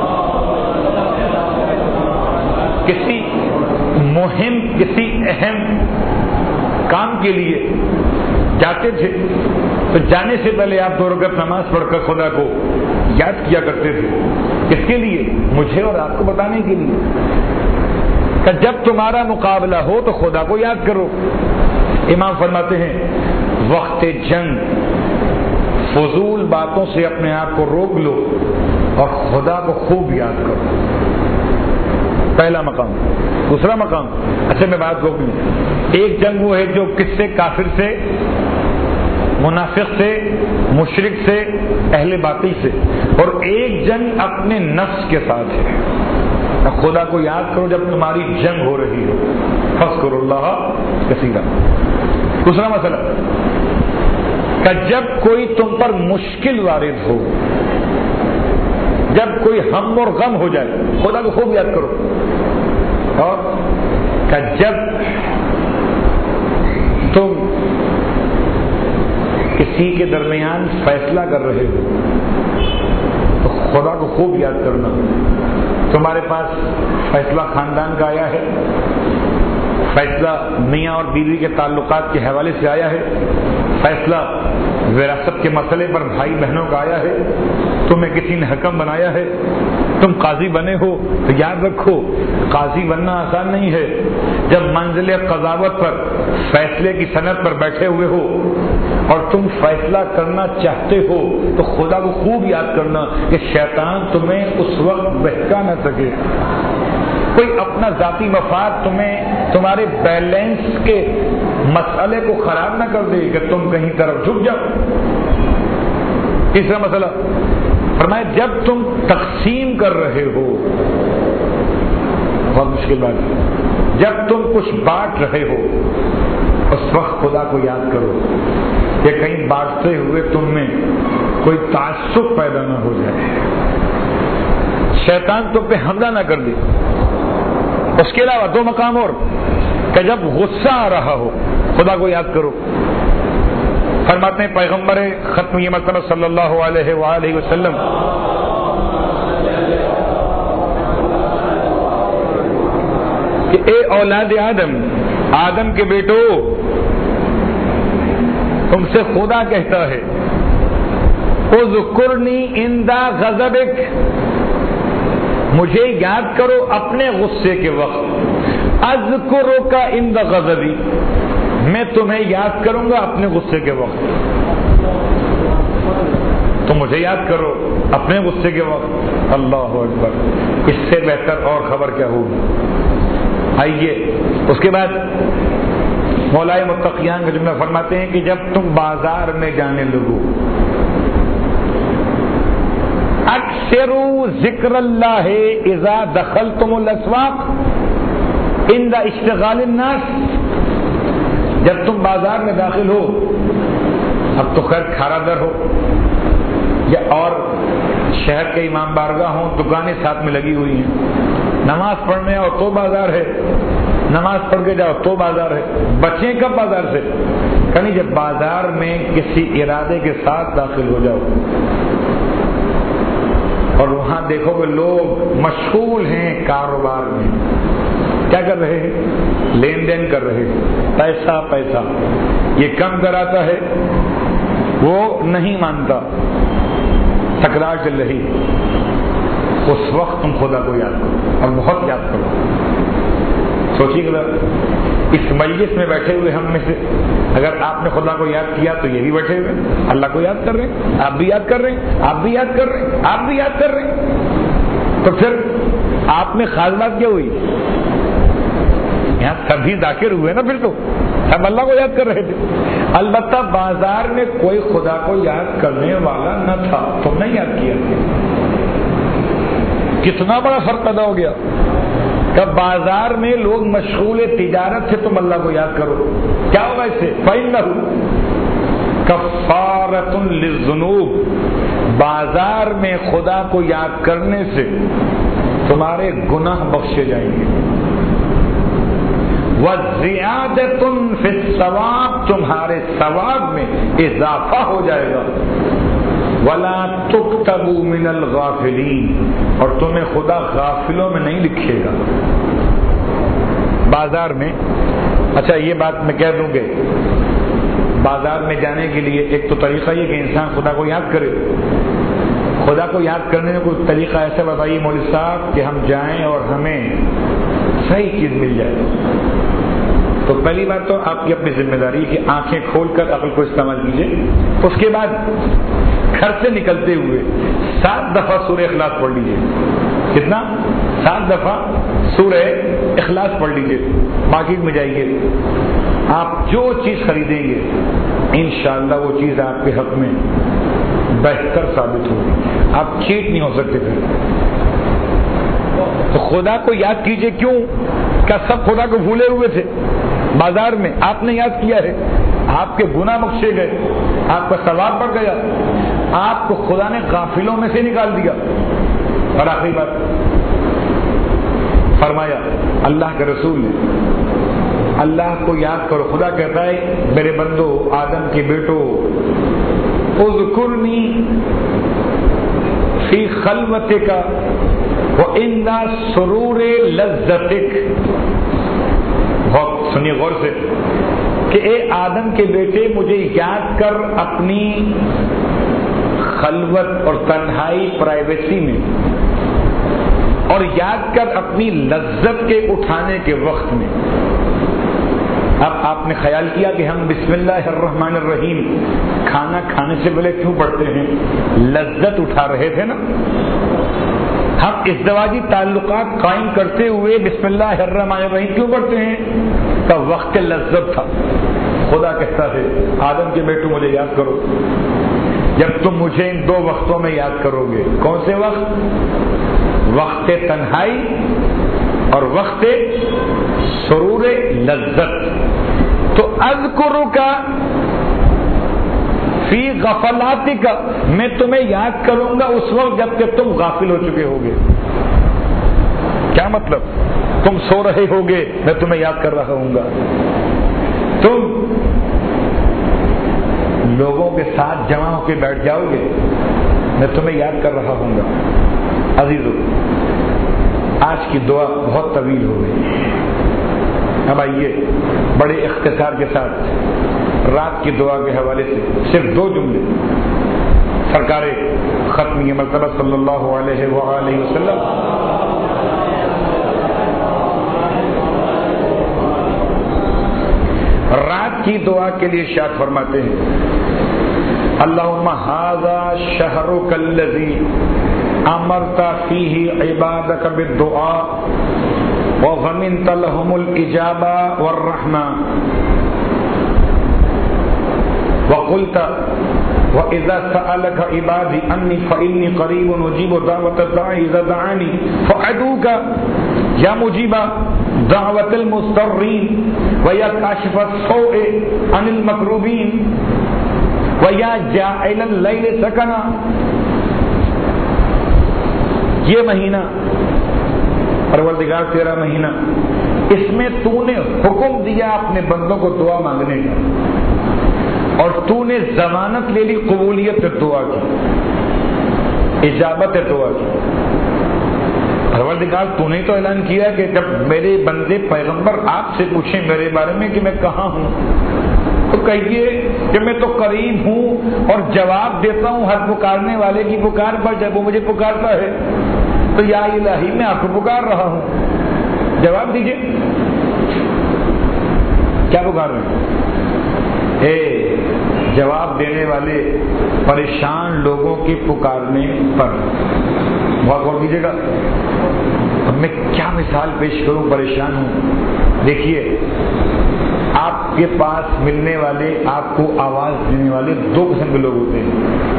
کسی مہم، کسی اہم کام کے لیے جاتے تھے تو جانے سے پہلے آپ دو رکعت نماز پڑھ کر خدا کو یاد کیا کرتے تھے۔ کس کے لیے؟ مجھے اور آپ کو بتانے کے لیے کہ جب تمہارا مقابلہ ہو تو خدا کو یاد کرو۔ امام فرماتے ہیں وقت جنگ فضول باتوں سے اپنے آپ کو روک لو اور خدا کو خوب یاد کرو، پہلا مقام۔ دوسرا مقام، اچھا میں بات روک لوں، ایک جنگ وہ ہے جو کس سے؟ کافر سے، منافق سے، مشرک سے، اہل باطل سے، اور ایک جنگ اپنے نفس کے ساتھ ہے۔ خدا کو یاد کرو جب تمہاری جنگ ہو رہی ہو، فاذکروا اللہ کثیرا۔ دوسرا مسئلہ کہ جب کوئی تم پر مشکل وارد ہو، جب کوئی ہم اور غم ہو جائے، خدا کو خوب یاد کرو، اور کہ جب تم کسی کے درمیان فیصلہ کر رہے ہو تو خدا کو خوب یاد کرنا۔ تمہارے پاس فیصلہ خاندان کا آیا ہے، فیصلہ میاں اور بیوی کے تعلقات کے حوالے سے آیا ہے، فیصلہ وراثت کے مسئلے پر بھائی بہنوں کا آیا ہے، تمہیں کسی نے حکم بنایا ہے، تم قاضی بنے ہو تو یاد رکھو قاضی بننا آسان نہیں ہے۔ جب منزل قضاوت پر، فیصلے کی سند پر بیٹھے ہوئے ہو اور تم فیصلہ کرنا چاہتے ہو تو خدا کو خوب یاد کرنا کہ شیطان تمہیں اس وقت بہکا نہ سکے، کوئی اپنا ذاتی مفاد تمہیں تمہارے بیلنس کے مسئلے کو خراب نہ کر دے کہ تم کہیں طرف جھک جاؤ۔ تیسرا مسئلہ فرمایا جب تم تقسیم کر رہے ہو، بہت مشکل بات ہے، جب تم کچھ بانٹ رہے ہو اس وقت خدا کو یاد کرو کہ کہیں بانٹتے ہوئے تم میں کوئی تعصب پیدا نہ ہو جائے، شیطان تم پہ حملہ نہ کر دے۔ اس کے علاوہ دو مقام اور کہ جب غصہ آ رہا ہو خدا کو یاد کرو۔ فرماتے ہیں پیغمبر ختم مرتبہ صلی اللہ علیہ وآلہ وسلم کہ اے اولاد آدم، آدم کے بیٹو، تم سے خدا کہتا ہے اذکرنی عند غضبک، مجھے یاد کرو اپنے غصے کے وقت، اذکرک عند غضبی، میں تمہیں یاد کروں گا اپنے غصے کے وقت، تم مجھے یاد کرو اپنے غصے کے وقت۔ اللہ اکبر، اس سے بہتر اور خبر کیا ہوگی؟ آئیے اس کے بعد مولا متقیان کا جملہ فرماتے ہیں کہ جب تم بازار میں جانے لگو، اکثروا ذکر اللہ اذا دخلتم الاسواق عند اشتغال الناس، جب تم بازار میں داخل ہو، اب تو خیر کھارا در ہو یا اور شہر کے امام بارگاہ ہوں، دکانیں ساتھ میں لگی ہوئی ہیں، نماز پڑھنے اور تو بازار ہے، نماز پڑھ کے جاؤ تو بازار ہے، بچیں کب بازار سے؟ کہیں جب بازار میں کسی ارادے کے ساتھ داخل ہو جاؤ اور وہاں دیکھو کہ لوگ مشغول ہیں کاروبار میں، کیا کر رہے ہیں؟ لین دین کر رہے ہیں، پیسہ پیسہ، یہ کم کراتا ہے وہ نہیں مانتا، تکرار چل رہی، اس وقت تم خدا کو یاد کرو اور بہت یاد کرو۔ سوچیے گا اس مجلس میں بیٹھے ہوئے ہم میں سے اگر آپ نے خدا کو یاد کیا تو یہ بھی بیٹھے ہوئے اللہ کو یاد کر رہے ہیں، آپ بھی یاد کر رہے ہیں، آپ بھی یاد کر رہے ہیں، آپ بھی یاد کر رہے ہیں، تو پھر آپ میں خاص بات کیا ہوئی؟ یہاں سبھی ذاکر ہوئے نا، پھر تو سب اللہ کو یاد کر رہے تھے۔ البتہ بازار میں کوئی خدا کو یاد کرنے والا نہ تھا، تم نے یاد کیا، کتنا بڑا فرق پیدا ہو گیا۔ کہ بازار میں لوگ مشغول تجارت سے تم اللہ کو یاد کرو، کیا ہوگا اس سے؟ فَإِنَّهُ كَفَّارَةٌ لِلذُّنُوبِ، بازار میں خدا کو یاد کرنے سے تمہارے گناہ بخشے جائیں گے۔ وَزِيَادَةٌ فِي الثَّوَابِ، تمہارے ثواب میں اضافہ ہو جائے گا۔ وَلَا تُكْتَبُوا مِنَ الْغَافِلِينَ، اور تمہیں خدا غافلوں میں نہیں لکھے گا۔ بازار میں، اچھا یہ بات میں کہہ دوں گے، بازار میں جانے کے لیے ایک تو طریقہ یہ کہ انسان خدا کو یاد کرے۔ خدا کو یاد کرنے میں کوئی طریقہ ایسا بتائیے مولوی صاحب کہ ہم جائیں اور ہمیں صحیح چیز مل جائے۔ تو پہلی بات تو آپ کی اپنی ذمہ داری کہ آنکھیں کھول کر عقل کو استعمال کیجیے۔ اس کے بعد گھر سے نکلتے ہوئے سات دفعہ سورہ اخلاص پڑھ لیجیے۔ کتنا؟ سات دفعہ سورہ اخلاص پڑھ لیجیے۔ مارکیٹ میں جائیے، آپ جو چیز خریدیں گے انشاءاللہ وہ چیز آپ کے حق میں بہتر ثابت ہوگی، آپ چیٹ نہیں ہو سکتے۔ پھر تو خدا کو یاد کیجیے۔ کیوں؟ کیا سب خدا کو بھولے ہوئے تھے؟ بازار میں آپ نے یاد کیا ہے، آپ کے گناہ بخشے گئے، آپ کا ثواب بڑھ گیا، آپ کو خدا نے غافلوں میں سے نکال دیا۔ اور آخری بات فرمایا اللہ کے رسول نے، اللہ کو یاد کرو۔ خدا کہتا ہے میرے بندو، آدم کے بیٹو، اذکرنی فی خلوتک وعند سرور لذتک۔ بہت سنیے غور سے کہ اے آدم کے بیٹے، مجھے یاد کر اپنی خلوت اور تنہائی پرائیویسی میں، اور یاد کر اپنی لذت کے اٹھانے کے وقت میں۔ اب آپ نے خیال کیا کہ ہم بسم اللہ الرحمن الرحیم کھانا کھانے سے پہلے کیوں پڑھتے ہیں؟ لذت اٹھا رہے تھے نا۔ ہم ازدواجی تعلقات قائم کرتے ہوئے بسم اللہ الرحمن الرحیم کیوں پڑھتے ہیں؟ کا وقت لذت تھا۔ خدا کہتا ہے آدم کے بیٹو مجھے یاد کرو، جب تم مجھے ان دو وقتوں میں یاد کرو گے۔ کون سے وقت؟ وقت تنہائی اور وقت سرور لذت۔ تو اذکرک فی غفلاتک، میں تمہیں یاد کروں گا اس وقت جب کہ تم غافل ہو چکے ہوگے۔ کیا مطلب؟ تم سو رہے ہوگے میں تمہیں یاد کر رہا ہوں گا، تم لوگوں کے ساتھ جمع ہو کے بیٹھ جاؤ گے میں تمہیں یاد کر رہا ہوں گا۔ عزیزو، آج کی دعا بہت طویل ہو گئی، اب آئیے بڑے اختصار کے ساتھ رات کی دعا کے حوالے سے صرف دو جملے سرکار ختمی مرتبہ صلی اللہ علیہ وآلہ وسلم رات کی دعا کے لیے ارشاد فرماتے ہیں، اللہم ھذا شہرک الذی امرت فیہ عبادک بالدعاء وضمنت لهم الإجابة والرحمة وقلت وإذا سألك عبادي أني فإني قريب أجيب دعوة الداعي إذا دعاني فأدعوك يا مجيب دعوة المضطرين ويا كاشف السوء عن المكروبين ويا جاعل الليل سكنا۔ یہ مہینہ پروردگار تیرا مہینہ اس میں تو نے حکم دیا اپنے بندوں کو دعا مانگنے کا، اور تو نے ضمانت لے لی قبولیت دعا کی، اجابت دعا کی۔ پروردگار تو نے تو اعلان کیا کہ جب میرے بندے پیغمبر آپ سے پوچھیں میرے بارے میں کہ میں کہاں ہوں، تو کہیے کہ میں تو قریب ہوں اور جواب دیتا ہوں ہر پکارنے والے کی پکار پر جب وہ مجھے پکارتا ہے۔ تو یا الہی میں آپ کو پکار رہا ہوں، جواب دیجیے کیا پکار رہے ہیں؟ اے جواب دینے والے پریشان لوگوں کے پکارنے پر بہت غور کیجیے گا۔ اب میں کیا مثال پیش کروں، پریشان ہوں۔ دیکھیے آپ کے پاس ملنے والے، آپ کو آواز دینے والے دو قسم کے لوگ ہوتے ہیں،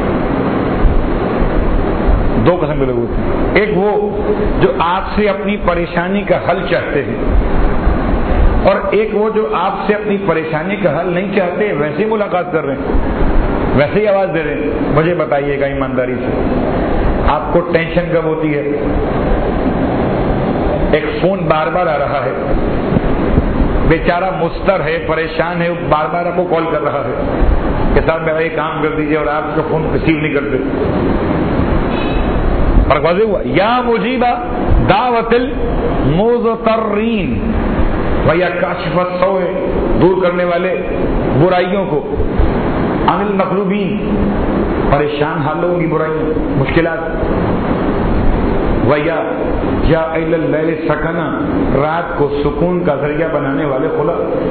دو قسم کے لوگ ہوتے ہیں۔ ایک وہ جو آپ سے اپنی پریشانی کا حل چاہتے ہیں، اور ایک وہ جو آپ سے اپنی پریشانی کا حل نہیں چاہتے، ویسے ہی ملاقات کر رہے ہیں، ویسے ہی آواز دے رہے ہیں۔ مجھے بتائیے گا ایمانداری سے، آپ کو ٹینشن کب ہوتی ہے؟ ایک فون بار بار آ رہا ہے، بیچارہ مستر ہے، پریشان ہے، بار بار آپ کو کال کر رہا ہے کہ صاحب میرا یہ کام کر دیجیے، اور آپ کا فون ریسیو نہیں کرتے۔ فرق واضح ہوا؟ یا مجیبہ دعوت المضطرین و یا کاشف السوء، دور کرنے والے برائیوں کو، عن المکروبین، پریشان حال لوگوں کی برائیوں مشکلات، و یا یا الی اللیل سکنا، رات کو سکون کا ذریعہ بنانے والے خدا۔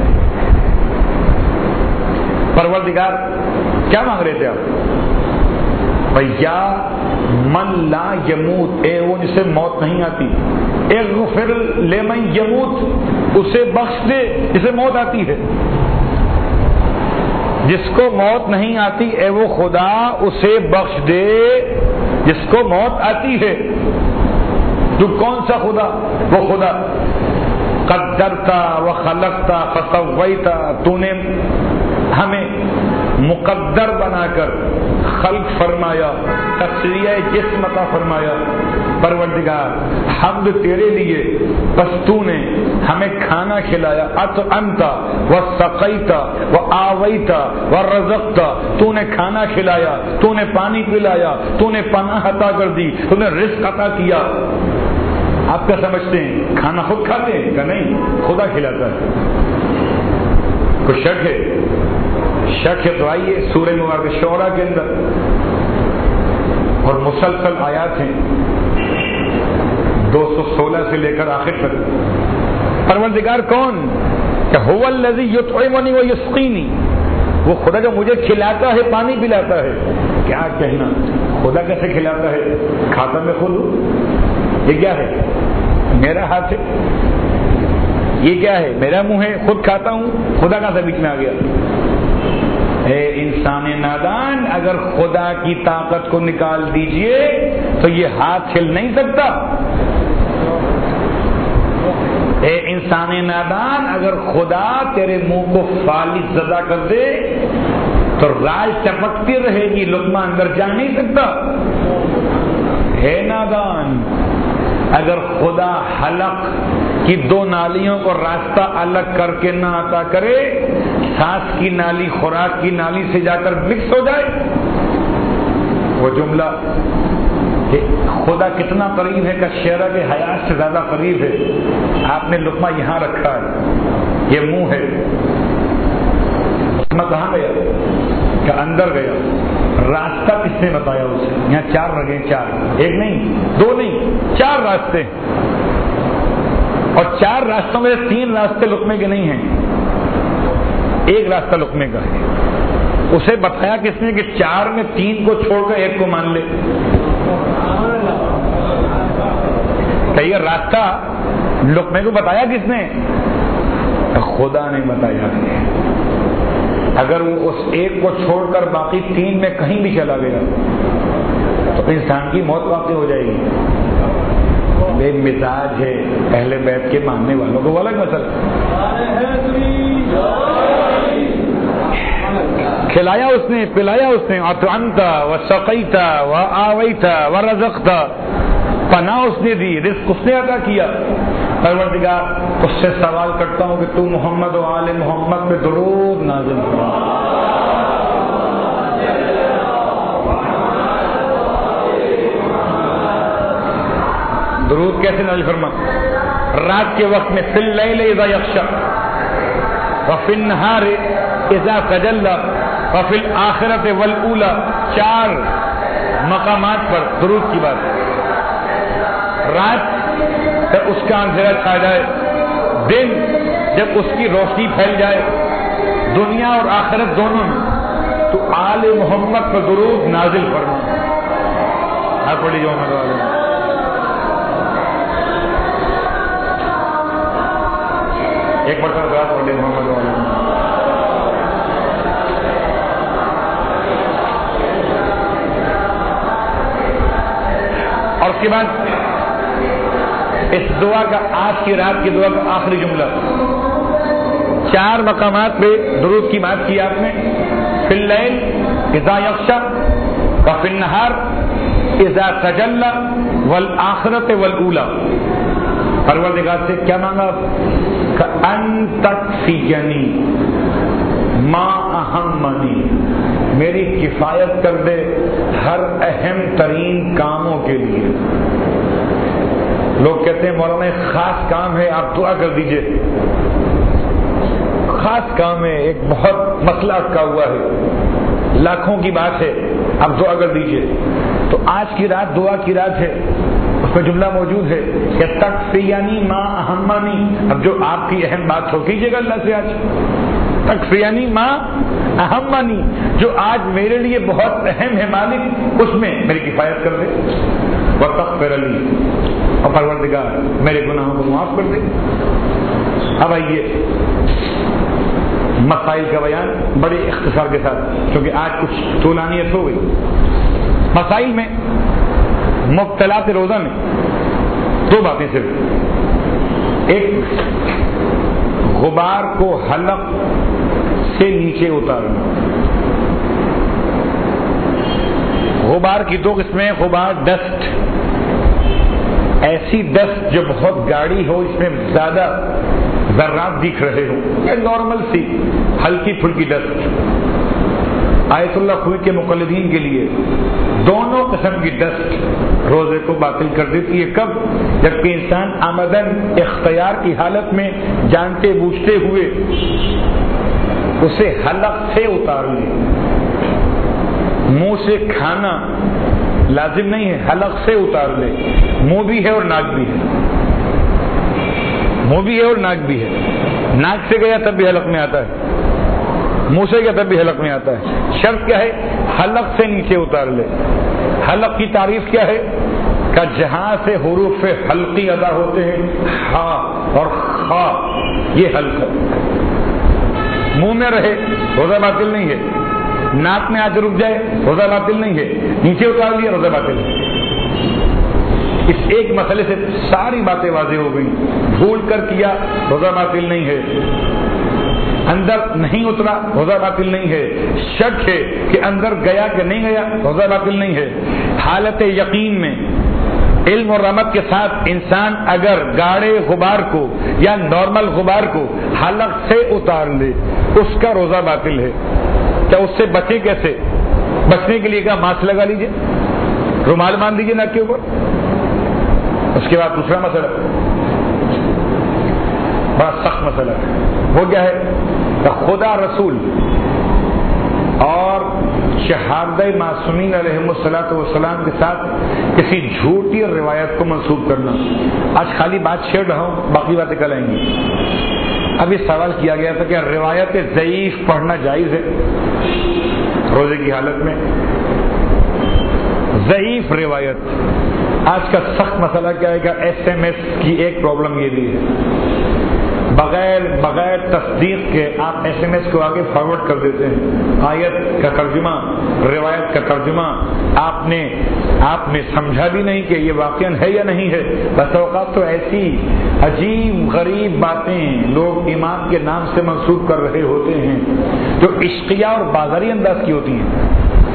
پروردگار کیا مانگ رہے تھے آپ؟ یا من لا یموت، اے وہ جسے موت نہیں آتی، اغفر لمن یموت، اسے بخش دے جسے موت آتی ہے۔ جس کو موت نہیں آتی اے وہ خدا اسے بخش دے جس کو موت آتی ہے۔ تو کون سا خدا؟ وہ خدا قدرتا و خلقتا فسویتا، تو نے ہمیں مقدر بنا کر خلق فرمایا، تسلیہ جسم عطا فرمایا۔ پروردگار حمد تیرے لیے، بس تو نے ہمیں کھانا کھلایا، اطعمتا و سقیتا و آویتا و رزقتا، تو نے کھانا کھلایا، تو نے پانی پلایا، تو نے پناہ عطا کر دی، تو نے رزق عطا کیا۔ آپ کیا سمجھتے ہیں کھانا خود کھاتے ہیں کہ نہیں؟ خدا کھلاتا ہے۔ کوئی شک ہے؟ شک ہے تو آئیے سورہ مبارکہ شعراء کے اندر، اور مسلسل آیات ہیں دو سو سولہ سے لے کر آخر تک۔ پروردگار کون؟ کہ هو الذی یطعمنی و یسقینی، وہ خدا جو مجھے کھلاتا ہے، پانی پلاتا ہے۔ کیا کہنا، خدا کیسے کھلاتا ہے؟ کھاتا میں خود ہوں، یہ کیا ہے؟ میرا ہاتھ ہے۔ یہ کیا ہے؟ میرا منہ ہے، خود کھاتا ہوں، خدا کہاں سے بیچ میں آ گیا؟ اے انسان نادان، اگر خدا کی طاقت کو نکال دیجئے تو یہ ہاتھ ہل نہیں سکتا۔ اے انسان نادان، اگر خدا تیرے منہ کو فالج زدہ کر دے تو رائے چپکتی رہے گی، لقمہ اندر جا نہیں سکتا۔ اے نادان، اگر خدا حلق کی دو نالیوں کو راستہ الگ کر کے نہ عطا کرے، سانس کی نالی خوراک کی نالی سے جا کر مکس ہو جائے، وہ جملہ کہ خدا کتنا قریب ہے کہ شعرا کے حیات سے زیادہ قریب ہے۔ آپ نے لقمہ یہاں رکھا ہے، یہ منہ ہے، لقمہ کہاں گیا؟ کہ اندر گیا۔ راستہ کس نے بتایا اسے؟ یہاں چار رگیں، چار، ایک نہیں، دو نہیں، چار راستے، اور چار راستوں میں تین راستے لقمے کے نہیں ہیں، ایک راستہ لقمے کا ہے۔ اسے بتایا کس نے کہ چار میں تین کو چھوڑ کر ایک کو مان لے؟ کہ یہ راستہ لقمے کو بتایا کس نے؟ خدا نے بتایا۔ اگر وہ اس ایک کو چھوڑ کر باقی تین میں کہیں بھی چلا گیا تو انسان کی موت واقع ہو جائے گی۔ بے مزاج ہے اہل بیت کے ماننے والوں کو، الگ مسئلہ۔ کھلایا اس نے، پلایا اس نے، اطعمتا و سقیتا و آویتا و رزقتا، پناہ اس نے دی، رزق اس نے عطا کیا۔ پروردگار اس سے سوال کرتا ہوں کہ تو محمد و آل محمد پہ درود نازل فرما. درود کیسے نازل فرما؟ رات کے وقت میں فی اللیل اذا یغشی وفی النہار اذا تجلی وفی الآخرۃ والاولی، چار مقامات پر درود کی بات. رات جب اس کا اندھیرا چھا جائے، دن جب اس کی روشنی پھیل جائے، دنیا اور آخرت دونوں میں، تو آل محمد پر درود نازل فرما. ہر پڑھی جو محمد والے ایک مرتبہ دعا پڑھ لے محمد والے. اور اس کے بعد اس دعا کا، آج کی رات کی دعا کا آخری جملہ، چار مقامات پہ درود کی بات کی آپ نے. فی اللیل اذا یغشی وفی النہار اذا تجلی والآخرۃ والاولی. پروردگار سے کیا مانگا؟ ان تکفینی ما اہمنی، میری کفایت کر دے ہر اہم ترین کاموں کے لیے. لوگ کہتے ہیں مولانا ایک خاص کام ہے، آپ دعا کر دیجئے. خاص کام ہے، ایک بہت مسئلہ اٹکا ہوا ہے، لاکھوں کی بات ہے، آپ دعا کر دیجئے. تو آج کی رات دعا کی رات ہے، اس میں جملہ موجود ہے کہ تکفینی ما اہمنی. اب جو آپ کی اہم بات ہو کیجیے گا اللہ سے آج. تکفینی ما اہمنی، جو آج میرے لیے بہت اہم ہے مالک، اس میں میری کفایت کر دے. وتغفر لی، اور پروردگار میرے گناہوں کو معاف کر دے. اب آئیے مسائل کا بیان بڑے اختصار کے ساتھ، کیونکہ آج کچھ طولانیت ہو گئی. مسائل میں مبتلات روزہ میں دو باتیں صرف. ایک، غبار کو حلق سے نیچے اتارنا. غبار کی دو قسمیں، غبار ڈسٹ، ایسی ڈسٹ جو بہت گاڑی ہو، اس میں زیادہ ذرات دکھ رہے ہو، یا نارمل سی ہلکی پھلکی ڈسٹ. آیت اللہ خوئی کے مقلدین کے لیے دونوں قسم کی ڈسٹ روزے کو باطل کر دیتی ہے. کب؟ جبکہ انسان آمدن اختیار کی حالت میں جانتے بوجھتے ہوئے اسے حلق سے اتار لے. منہ سے کھانا لازم نہیں ہے، حلق سے اتار لے. منہ بھی ہے اور ناک بھی ہے، منہ بھی ہے اور ناک بھی ہے. ناک سے گیا تب بھی حلق میں آتا ہے، منہ سے گیا تب بھی حلق میں آتا ہے. شرط کیا ہے؟ حلق سے نیچے اتار لے. حلق کی تعریف کیا ہے؟ کہ جہاں سے حروف حلقی ادا ہوتے ہیں، ہا اور خا، یہ حلق ہے. منہ میں رہے روزہ باطل نہیں ہے، ناک میں آج رک جائے روزہ باطل نہیں ہے، نیچے اتار لیا روزہ باطل ہے. اس ایک مسئلے سے ساری باتیں واضح ہو گئی. بھول کر کیا روزہ باطل نہیں ہے، اندر نہیں اترا روزہ باطل نہیں ہے، شک ہے کہ اندر گیا کہ نہیں گیا روزہ باطل نہیں ہے. حالت یقین میں علم اور رحمت کے ساتھ انسان اگر گاڑے غبار کو یا نارمل غبار کو حلق سے اتار لے اس کا روزہ باطل ہے. کیا اس سے بچے کیسے؟ بچنے کے لیے کیا ماسک لگا لیجئے، رومال باندھ دیجئے ناک کے اوپر. اس کے بعد دوسرا مسئلہ بڑا سخت مسئلہ ہے، وہ کیا ہے کہ خدا رسول اور شہادہ معصومین علیہم الصلوۃ والسلام کے ساتھ کسی جھوٹی روایت کو منسوب کرنا. آج خالی بات چھیڑ رہا ہوں، باقی باتیں کل آئیں گی. ابھی سوال کیا گیا تھا کہ روایت ضعیف پڑھنا جائز ہے روزے کی حالت میں؟ ضعیف روایت. آج کا سخت مسئلہ کیا ہے کہ ایس ایم ایس کی ایک پرابلم یہ بھی ہے، بغیر بغیر تصدیق کے آپ ایس ایم ایس کو آگے فارورڈ کر دیتے ہیں. آیت کا ترجمہ، روایت کا ترجمہ آپ نے آپ نے سمجھا بھی نہیں کہ یہ واقعاً ہے یا نہیں ہے. بس اوقات تو ایسی عجیب غریب باتیں لوگ امام کے نام سے منسوب کر رہے ہوتے ہیں جو عشقیہ اور بازاری انداز کی ہوتی ہیں.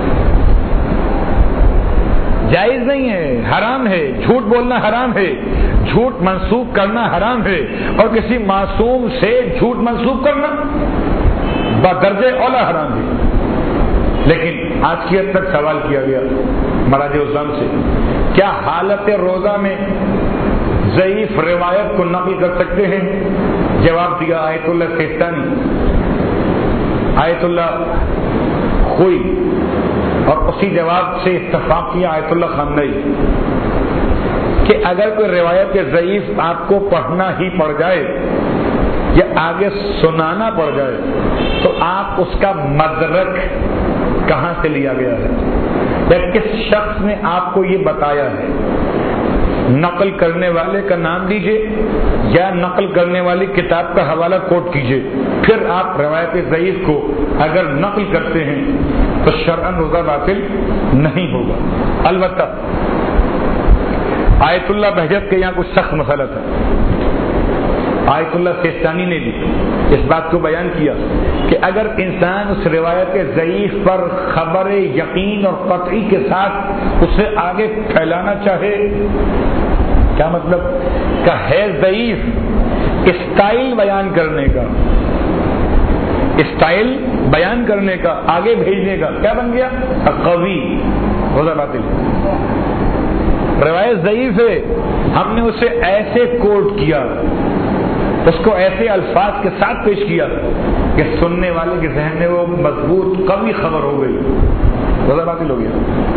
جائز نہیں ہے، حرام ہے، جھوٹ بولنا حرام ہے. جھوٹ منسوب کرنا حرام ہے اور کسی معصوم سے جھوٹ منسوب کرنا بدرجہ اولا حرام ہے. لیکن آج کی حد تک سوال کیا گیا مراجع اسلام سے، کیا حالت روزہ میں ضعیف روایت کو نقل کر سکتے ہیں؟ جواب دیا آیت اللہ سیستانی، آیت اللہ خوئی، اور اسی جواب سے اتفاق کیا آیت اللہ خامنئی کہ اگر کوئی روایت ضعیف آپ کو پڑھنا ہی پڑ جائے یا آگے سنانا پڑ جائے تو آپ اس کا مدرک کہاں سے لیا گیا ہے یا کس شخص نے آپ کو یہ بتایا ہے، نقل کرنے والے کا نام دیجئے یا نقل کرنے والی کتاب کا حوالہ کوٹ کیجئے، پھر آپ روایت ضعیف کو اگر نقل کرتے ہیں تو شرعاً روزہ باطل نہیں ہوگا. البتہ آیت اللہ بہجت کے یہاں کچھ سخت مسئلہ تھا. آیت اللہ سیستانی نے بھی اس بات کو بیان کیا کہ اگر انسان اس روایت ضعیف پر خبر یقین اور قطعی کے ساتھ اسے آگے پھیلانا چاہے، کیا مطلب کہ ہے ضعیف اسٹائل بیان کرنے کا، اسٹائل بیان کرنے کا، آگے بھیجنے کا، کیا بن گیا؟ قوی، روزہ باطل. روایت ضعیف ہے، ہم نے اسے ایسے کوٹ کیا، اس کو ایسے الفاظ کے ساتھ پیش کیا کہ سننے والے کے ذہن میں وہ مضبوط قوی خبر ہو گئی، روزہ باطل ہو گیا.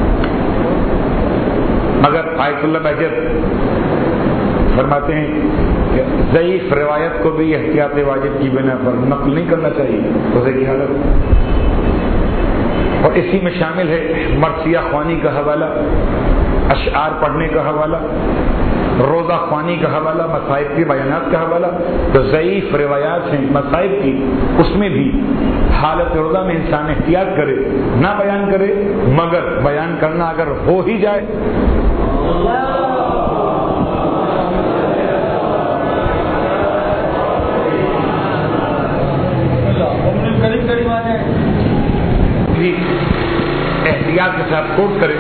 مگر آیت اللہ بہجت فرماتے ہیں کہ ضعیف روایت کو بھی احتیاط واجب کی بنا پر نقل نہیں کرنا چاہیے روزے کی حالت. اور اسی میں شامل ہے مرثیہ خوانی کا حوالہ، اشعار پڑھنے کا حوالہ، روزہ خوانی کا حوالہ، مصائب کے بیانات کا حوالہ. جو ضعیف روایات ہیں مصائب کی، اس میں بھی حالت روزہ میں انسان احتیاط کرے، نہ بیان کرے، مگر بیان کرنا اگر ہو ہی جائے احتیاط کے ساتھ کوٹ کرے.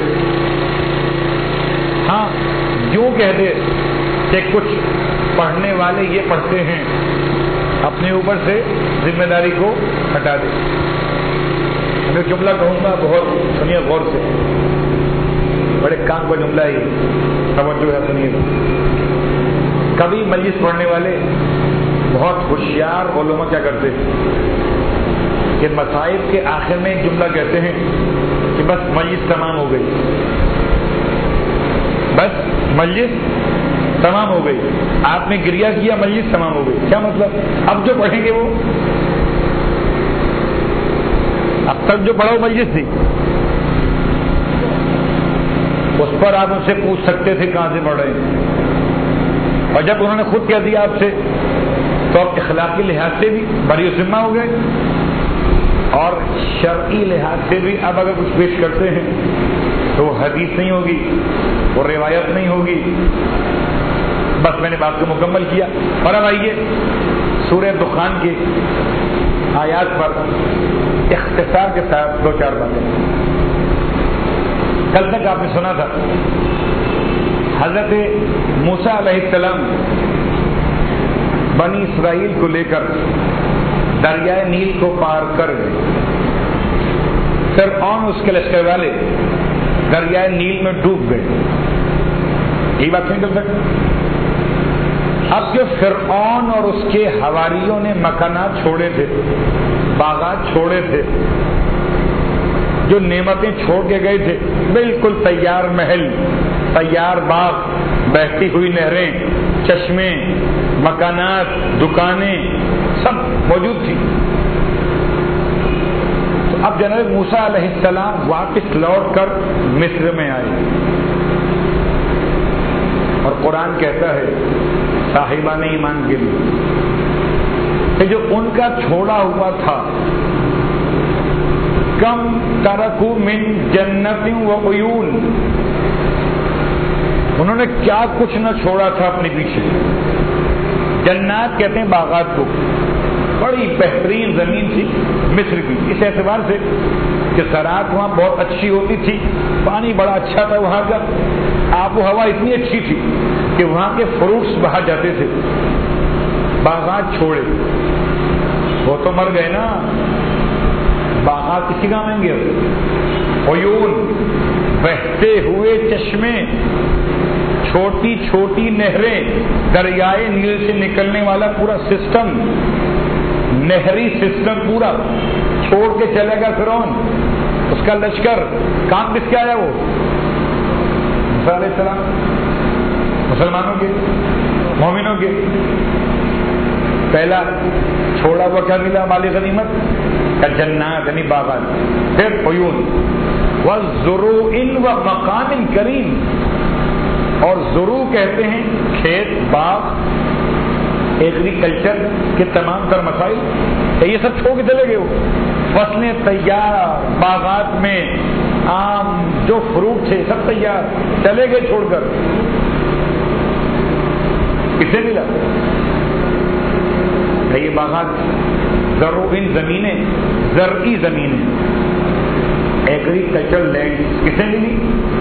ہاں یوں کہہ دے کہ کچھ پڑھنے والے یہ پڑھتے ہیں، اپنے اوپر سے ذمہ داری کو ہٹا دے. میں جملہ کہوں گا، بہت سنیے غور سے، بڑے کام کا جملہ ہی توجہ ہے، سنیے گا. کبھی مجلس پڑھنے والے بہت ہوشیار علماء کیا کرتے ہیں کہ مصائب کے آخر میں ایک جملہ کہتے ہیں کہ بس مجلس تمام ہو گئی، بس مجلس تمام ہو گئی، آپ نے گریہ کیا، مجلس تمام ہو گئی. کیا مطلب؟ اب جو پڑھیں گے وہ، اب تک جو پڑھا وہ مجلس تھی، اس پر آپ ان سے پوچھ سکتے تھے کہاں سے پڑھ رہے ہیں، اور جب انہوں نے خود کہہ دیا آپ سے تو آپ اخلاقی لحاظ سے بھی بری ذمہ ہو گئے اور شرعی لحاظ سے بھی اب اگر کچھ پیش کرتے ہیں تو وہ حدیث نہیں ہوگی، وہ روایت نہیں ہوگی. بس میں نے بات کو مکمل کیا. اور اب آئیے سورہ دخان کی آیات پر اختصار کے ساتھ دو چار باتیں. کل تک آپ نے سنا تھا حضرت موسیٰ علیہ السلام بنی اسرائیل کو لے کر دریائے نیل کو پار کر گئے. فرعون اس کے لشکر والے دریائے نیل میں ڈوب گئے. یہی بات نہیں کر سکتے. اب جو فرعون اور اس کے حواریوں نے مکانات چھوڑے تھے، باغات چھوڑے تھے، جو نعمتیں چھوڑ کے گئے تھے، بالکل تیار محل، تیار باغ، بہتی ہوئی نہریں، چشمے، مکانات، دکانیں سب موجود تھی. تو اب جناب موسیٰ علیہ السلام واپس لوٹ کر مصر میں آئے اور قرآن کہتا ہے صاحبان ایمان کے لیے کہ جو ان کا چھوڑا ہوا تھا، کم ترکو من جنت و عیون، انہوں نے کیا کچھ نہ چھوڑا تھا اپنے پیچھے. جنات کہتے ہیں باغات کو، بڑی بہترین زمین تھی مصر کی، اس اعتبار سے کہ زراعت وہاں بہت اچھی ہوتی تھی، پانی بڑا اچھا تھا وہاں کا، آب و ہوا اتنی اچھی تھی، کہ وہاں کے فروٹس باہر جاتے تھے، باغات چھوڑے، وہ تو مر گئے نا، باغات کسی کام آئیں گے؟ عیون، بہتے ہوئے چشمے، چھوٹی چھوٹی نہریں، دریائے نیل سے نکلنے والا پورا سسٹم، نہری سسٹم پورا چھوڑ کے چلے گا فرعون، اس کا لشکر، کام کس کے آیا؟ وہ موسیٰ علیہ السلام، مسلمانوں کے، مومنوں کے۔ پہلا چھوڑا ہوا کیا ملا مال غنیمت؟ جنات یعنی باغات، پھر عیون وَالزُّرُوعٍ وَمَقَامٍ کریم، اور زرو کہتے ہیں کھیت، باغ، ایگریکلچر کے تمام تر مسائل، کہ یہ سب چھوڑ کے چلے گئے، وہ فصلیں تیار، باغات میں آم جو فروٹ تھے سب تیار، چلے گئے چھوڑ کر۔ کسے ملا؟ یہ باغات، زرعین زمینیں، زرعی زمینیں، ایگریکلچر لینڈ کسے ملی؟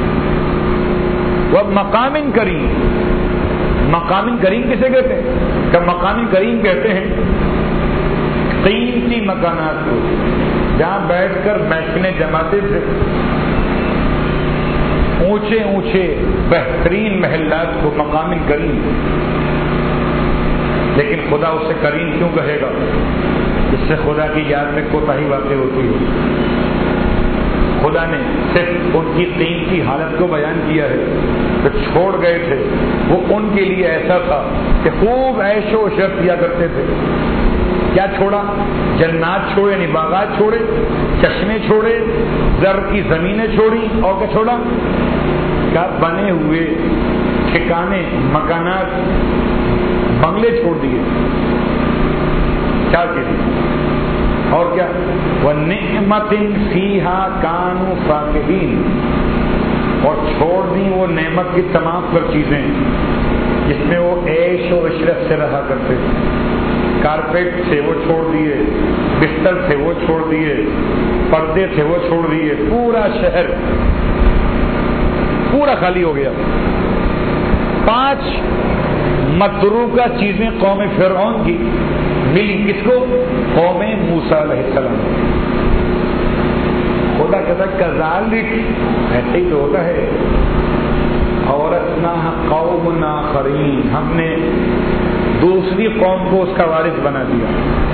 وہ مقام کریم، مقام کریم کسے کہتے ہیں؟ کہ مقام کریم کہتے ہیں قیمتی مکانات کو، جہاں بیٹھ کر محفلیں جماتے تھے، اونچے اونچے بہترین محلات کو مقام کریم۔ لیکن خدا اس سے کریم کیوں کہے گا؟ اس سے خدا کی یاد میں کوتاہی واقع ہوتی ہے۔ خدا نے صرف ان کی قیمتی حالت کو بیان کیا ہے، جو چھوڑ گئے تھے وہ ان کے لیے ایسا تھا کہ خوب عیش و عشرت کیا کرتے تھے۔ کیا چھوڑا؟ جنات چھوڑے، یعنی باغات چھوڑے، چشمے چھوڑے، زر کی زمینیں چھوڑی، اور کیا چھوڑا؟ کیا بنے ہوئے ٹھکانے، مکانات، بنگلے چھوڑ دیے، کیا چیز، اور کیا؟ وَنِعْمَةٍ فِيهَا كَانُوا فَاكِهِينَ، اور چھوڑ دی وہ نعمت کی تمام پر چیزیں جس میں وہ عیش و عشرت سے رہا کرتے تھے۔ کارپیٹ تھے وہ چھوڑ دیے، بستر تھے وہ چھوڑ دیے، پردے تھے وہ چھوڑ دیے، پورا شہر پورا خالی ہو گیا۔ پانچ متروکہ چیزیں قوم فرعون کی ملی، کس کو؟ قوم موسیٰ علیہ السلام۔ خدا کہتا ہے کذالک، ایسے ہی تو ہوتا ہے، اورثنا قوم آخرین، ہم نے دوسری قوم کو اس کا وارث بنا دیا۔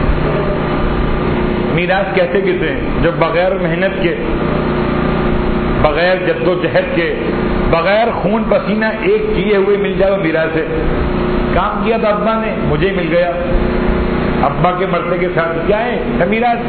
میراث کہتے کسے ہیں؟ جو بغیر محنت کے، بغیر جد و جہد کے، بغیر خون پسینہ ایک کیے ہوئے مل جائے، وہ میراث ہے۔ کام کیا تھا ابا نے، مجھے مل گیا، ابا کے مرنے کے ساتھ کیا ہے؟ میراث۔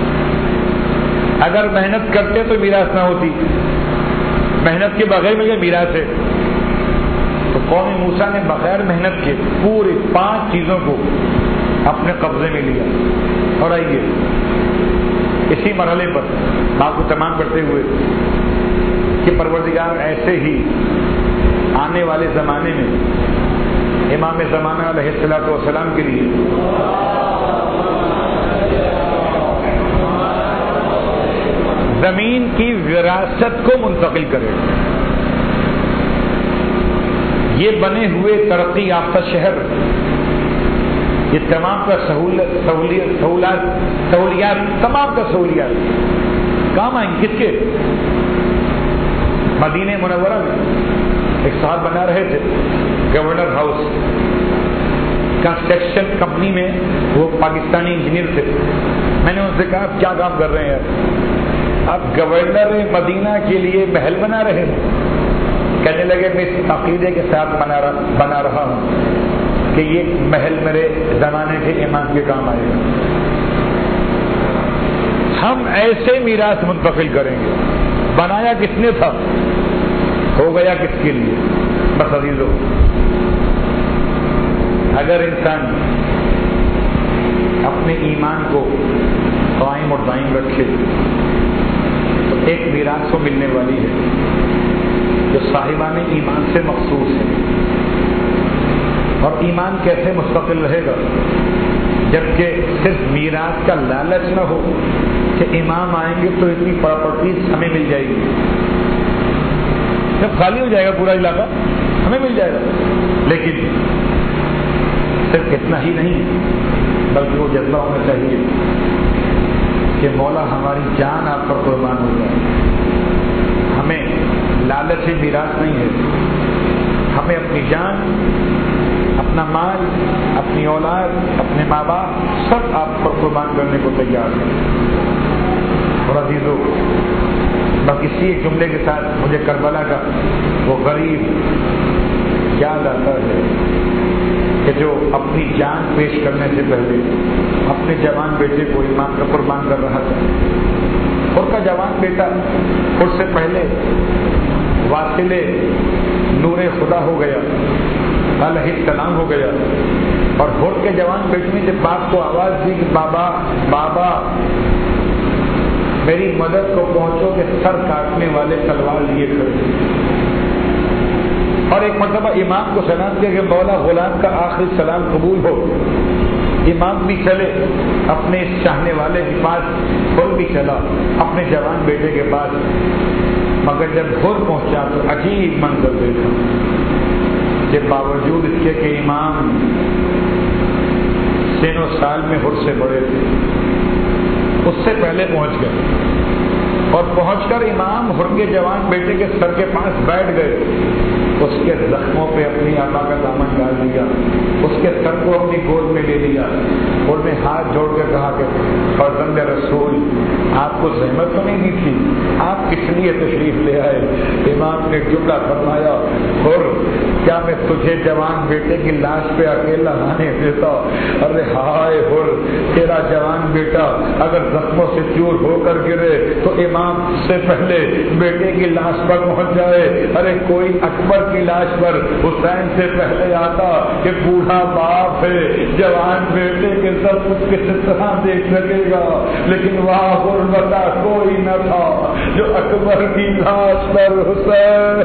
اگر محنت کرتے تو میراث نہ ہوتی، محنت کے بغیر مل گیا، میراث ہے۔ تو قوم موسیٰ نے بغیر محنت کے پورے پانچ چیزوں کو اپنے قبضے میں لیا۔ اور آئیے اسی مرحلے پر بات کو تمام کرتے ہوئے کہ پروردگار ایسے ہی آنے والے زمانے میں امام زمانہ علیہ الصلوۃ والسلام کے لیے زمین کی وراثت کو منتقل کرے۔ یہ بنے ہوئے ترقی یافتہ شہر، یہ تمام کا سہولت سہولیات سہولات سہولیات تمام کا سہولیات کام آئیں کس کے؟ مدینہ منورہ میں ایک صاحب بنا رہے تھے گورنر ہاؤس کنسٹرکشن کمپنی میں، وہ پاکستانی انجینئر تھے۔ میں نے ان سے کہا آپ کیا کام کر رہے ہیں؟ آپ گورنر مدینہ کے لیے محل بنا رہے ہیں؟ کہنے لگے میں اس عقیدے کے ساتھ بنا رہا, بنا رہا ہوں کہ یہ محل میرے زمانے کے امام کے کام آئے گا۔ ہم ایسے میراث منتقل کریں گے۔ بنایا کس نے تھا؟ ہو گیا کس کے لیے؟ بس عزیزو، اگر انسان اپنے ایمان کو قائم اور دائم رکھے تو ایک میراث کو ملنے والی ہے جو صاحبان ایمان سے مخصوص ہے۔ اور ایمان کیسے مستقل رہے گا؟ جبکہ صرف میراث کا لالچ نہ ہو کہ امام آئیں گے تو اتنی پراپرٹیز ہمیں مل جائے گی، جب خالی ہو جائے گا پورا علاقہ ہمیں مل جائے گا. لیکن صرف اتنا ہی نہیں بلکہ وہ جذبہ ہونا چاہیے کہ مولا ہماری جان آپ پر قربان ہو جائے. ہمیں لالچ میراث نہیں ہے, ہمیں اپنی جان, اپنا مال, اپنی اولاد, اپنے ماں باپ سب آپ پر قربان کرنے کو تیار ہے. اور عزیزو بس اسی ایک جملے کے ساتھ مجھے کربلا کا وہ غریب یاد آتا ہے کہ جو اپنی جان پیش کرنے سے پہلے اپنے جوان بیٹے کو ایمان کا قربان کر رہا تھا. اور کا جوان بیٹا اس سے پہلے واصل نور خدا ہو گیا, علیہ السلام ہو گیا. اور ہر کے جوان بیٹے نے جب باپ کو آواز دی کہ بابا بابا میری مدد کو پہنچو کہ سر کاٹنے والے تلوار لیے کھڑے. اور ایک مرتبہ امام کو سلام دیا کہ مولا غلام کا آخری سلام قبول ہو. امام بھی چلے اپنے اس چاہنے والے کے پاس, خود بھی چلا اپنے جوان بیٹے کے پاس. مگر جب خود پہنچا تو عجیب منظر دیکھا کہ باوجود اس کے کہ امام سین و سال میں خود سے بڑے تھے, اس سے پہلے پہنچ گئے. اور پہنچ کر امام ہر کے جوان بیٹے کے سر کے پاس بیٹھ گئے. اس کے زخموں پہ اپنی آقا کا دامن ڈال دیا, اس کے سر کو اپنی گود میں لے لیا. اور نے ہاتھ جوڑ کر کہا کہ فرزند رسول آپ کو زحمت تو نہیں دی تھی, آپ کس لیے تشریف لے آئے؟ امام نے جملہ فرمایا, اور کیا میں تجھے جوان بیٹے کی لاش پہ اکیلا آنے دیتا؟ ارے ہائے ہر, تیرا جوان بیٹا اگر زخموں سے چور ہو کر گرے تو امام سے پہلے بیٹے کی لاش پر پہنچ جائے. ارے کوئی اکبر کی لاش پر حسین سے پہلے آتا کہ بوڑھا باپ ہے, جوان بیٹے کے سب کچھ کس طرح دیکھ سکے گا. لیکن وہاں غربتا کوئی نہ تھا جو اکبر کی لاش پر حسین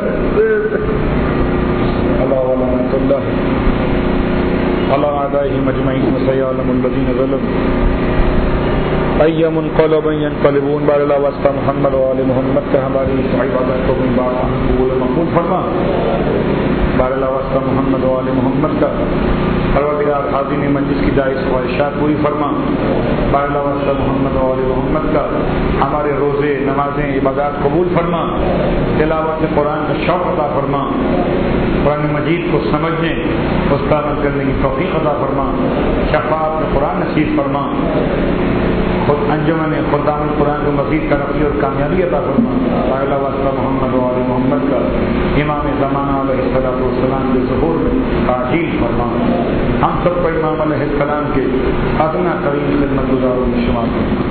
اللہ ولعنۃ اللہ علی اعدائهم اجمعین وسيعلم الذين ظلموا اي منقلب ينقلبون. بار اللہ واسطہ محمد و آل محمد کا ہماری عبادت کو بھی بار قبول مقبول فرما. بار اللہ واسطہ محمد و آل محمد کا پروردگار حاضرین مجلس کی جائز خواہشات پوری فرما. بار اللہ واسطہ محمد و آل محمد کا ہمارے روزے نمازیں عبادات قبول فرما. تلاوت قرآن کا شوق عطا فرما. قرآن مجید کو سمجھنے اس پر عمل کرنے کی توفیق عطا فرما. شفاعت میں قرآن نصیب فرما. خود انجمن خدام القرآن کو مزید ترقی اور کامیابی عطا فرما. اعلیٰ واسطہ محمد و آل محمد کا امام زمانہ علیہ الصلوۃ والسلام کے ظہور میں تعجیل فرما. ہم سب کو امام علیہ السلام کے ادنا ترین خدمت گزاروں میں شمار کرنا.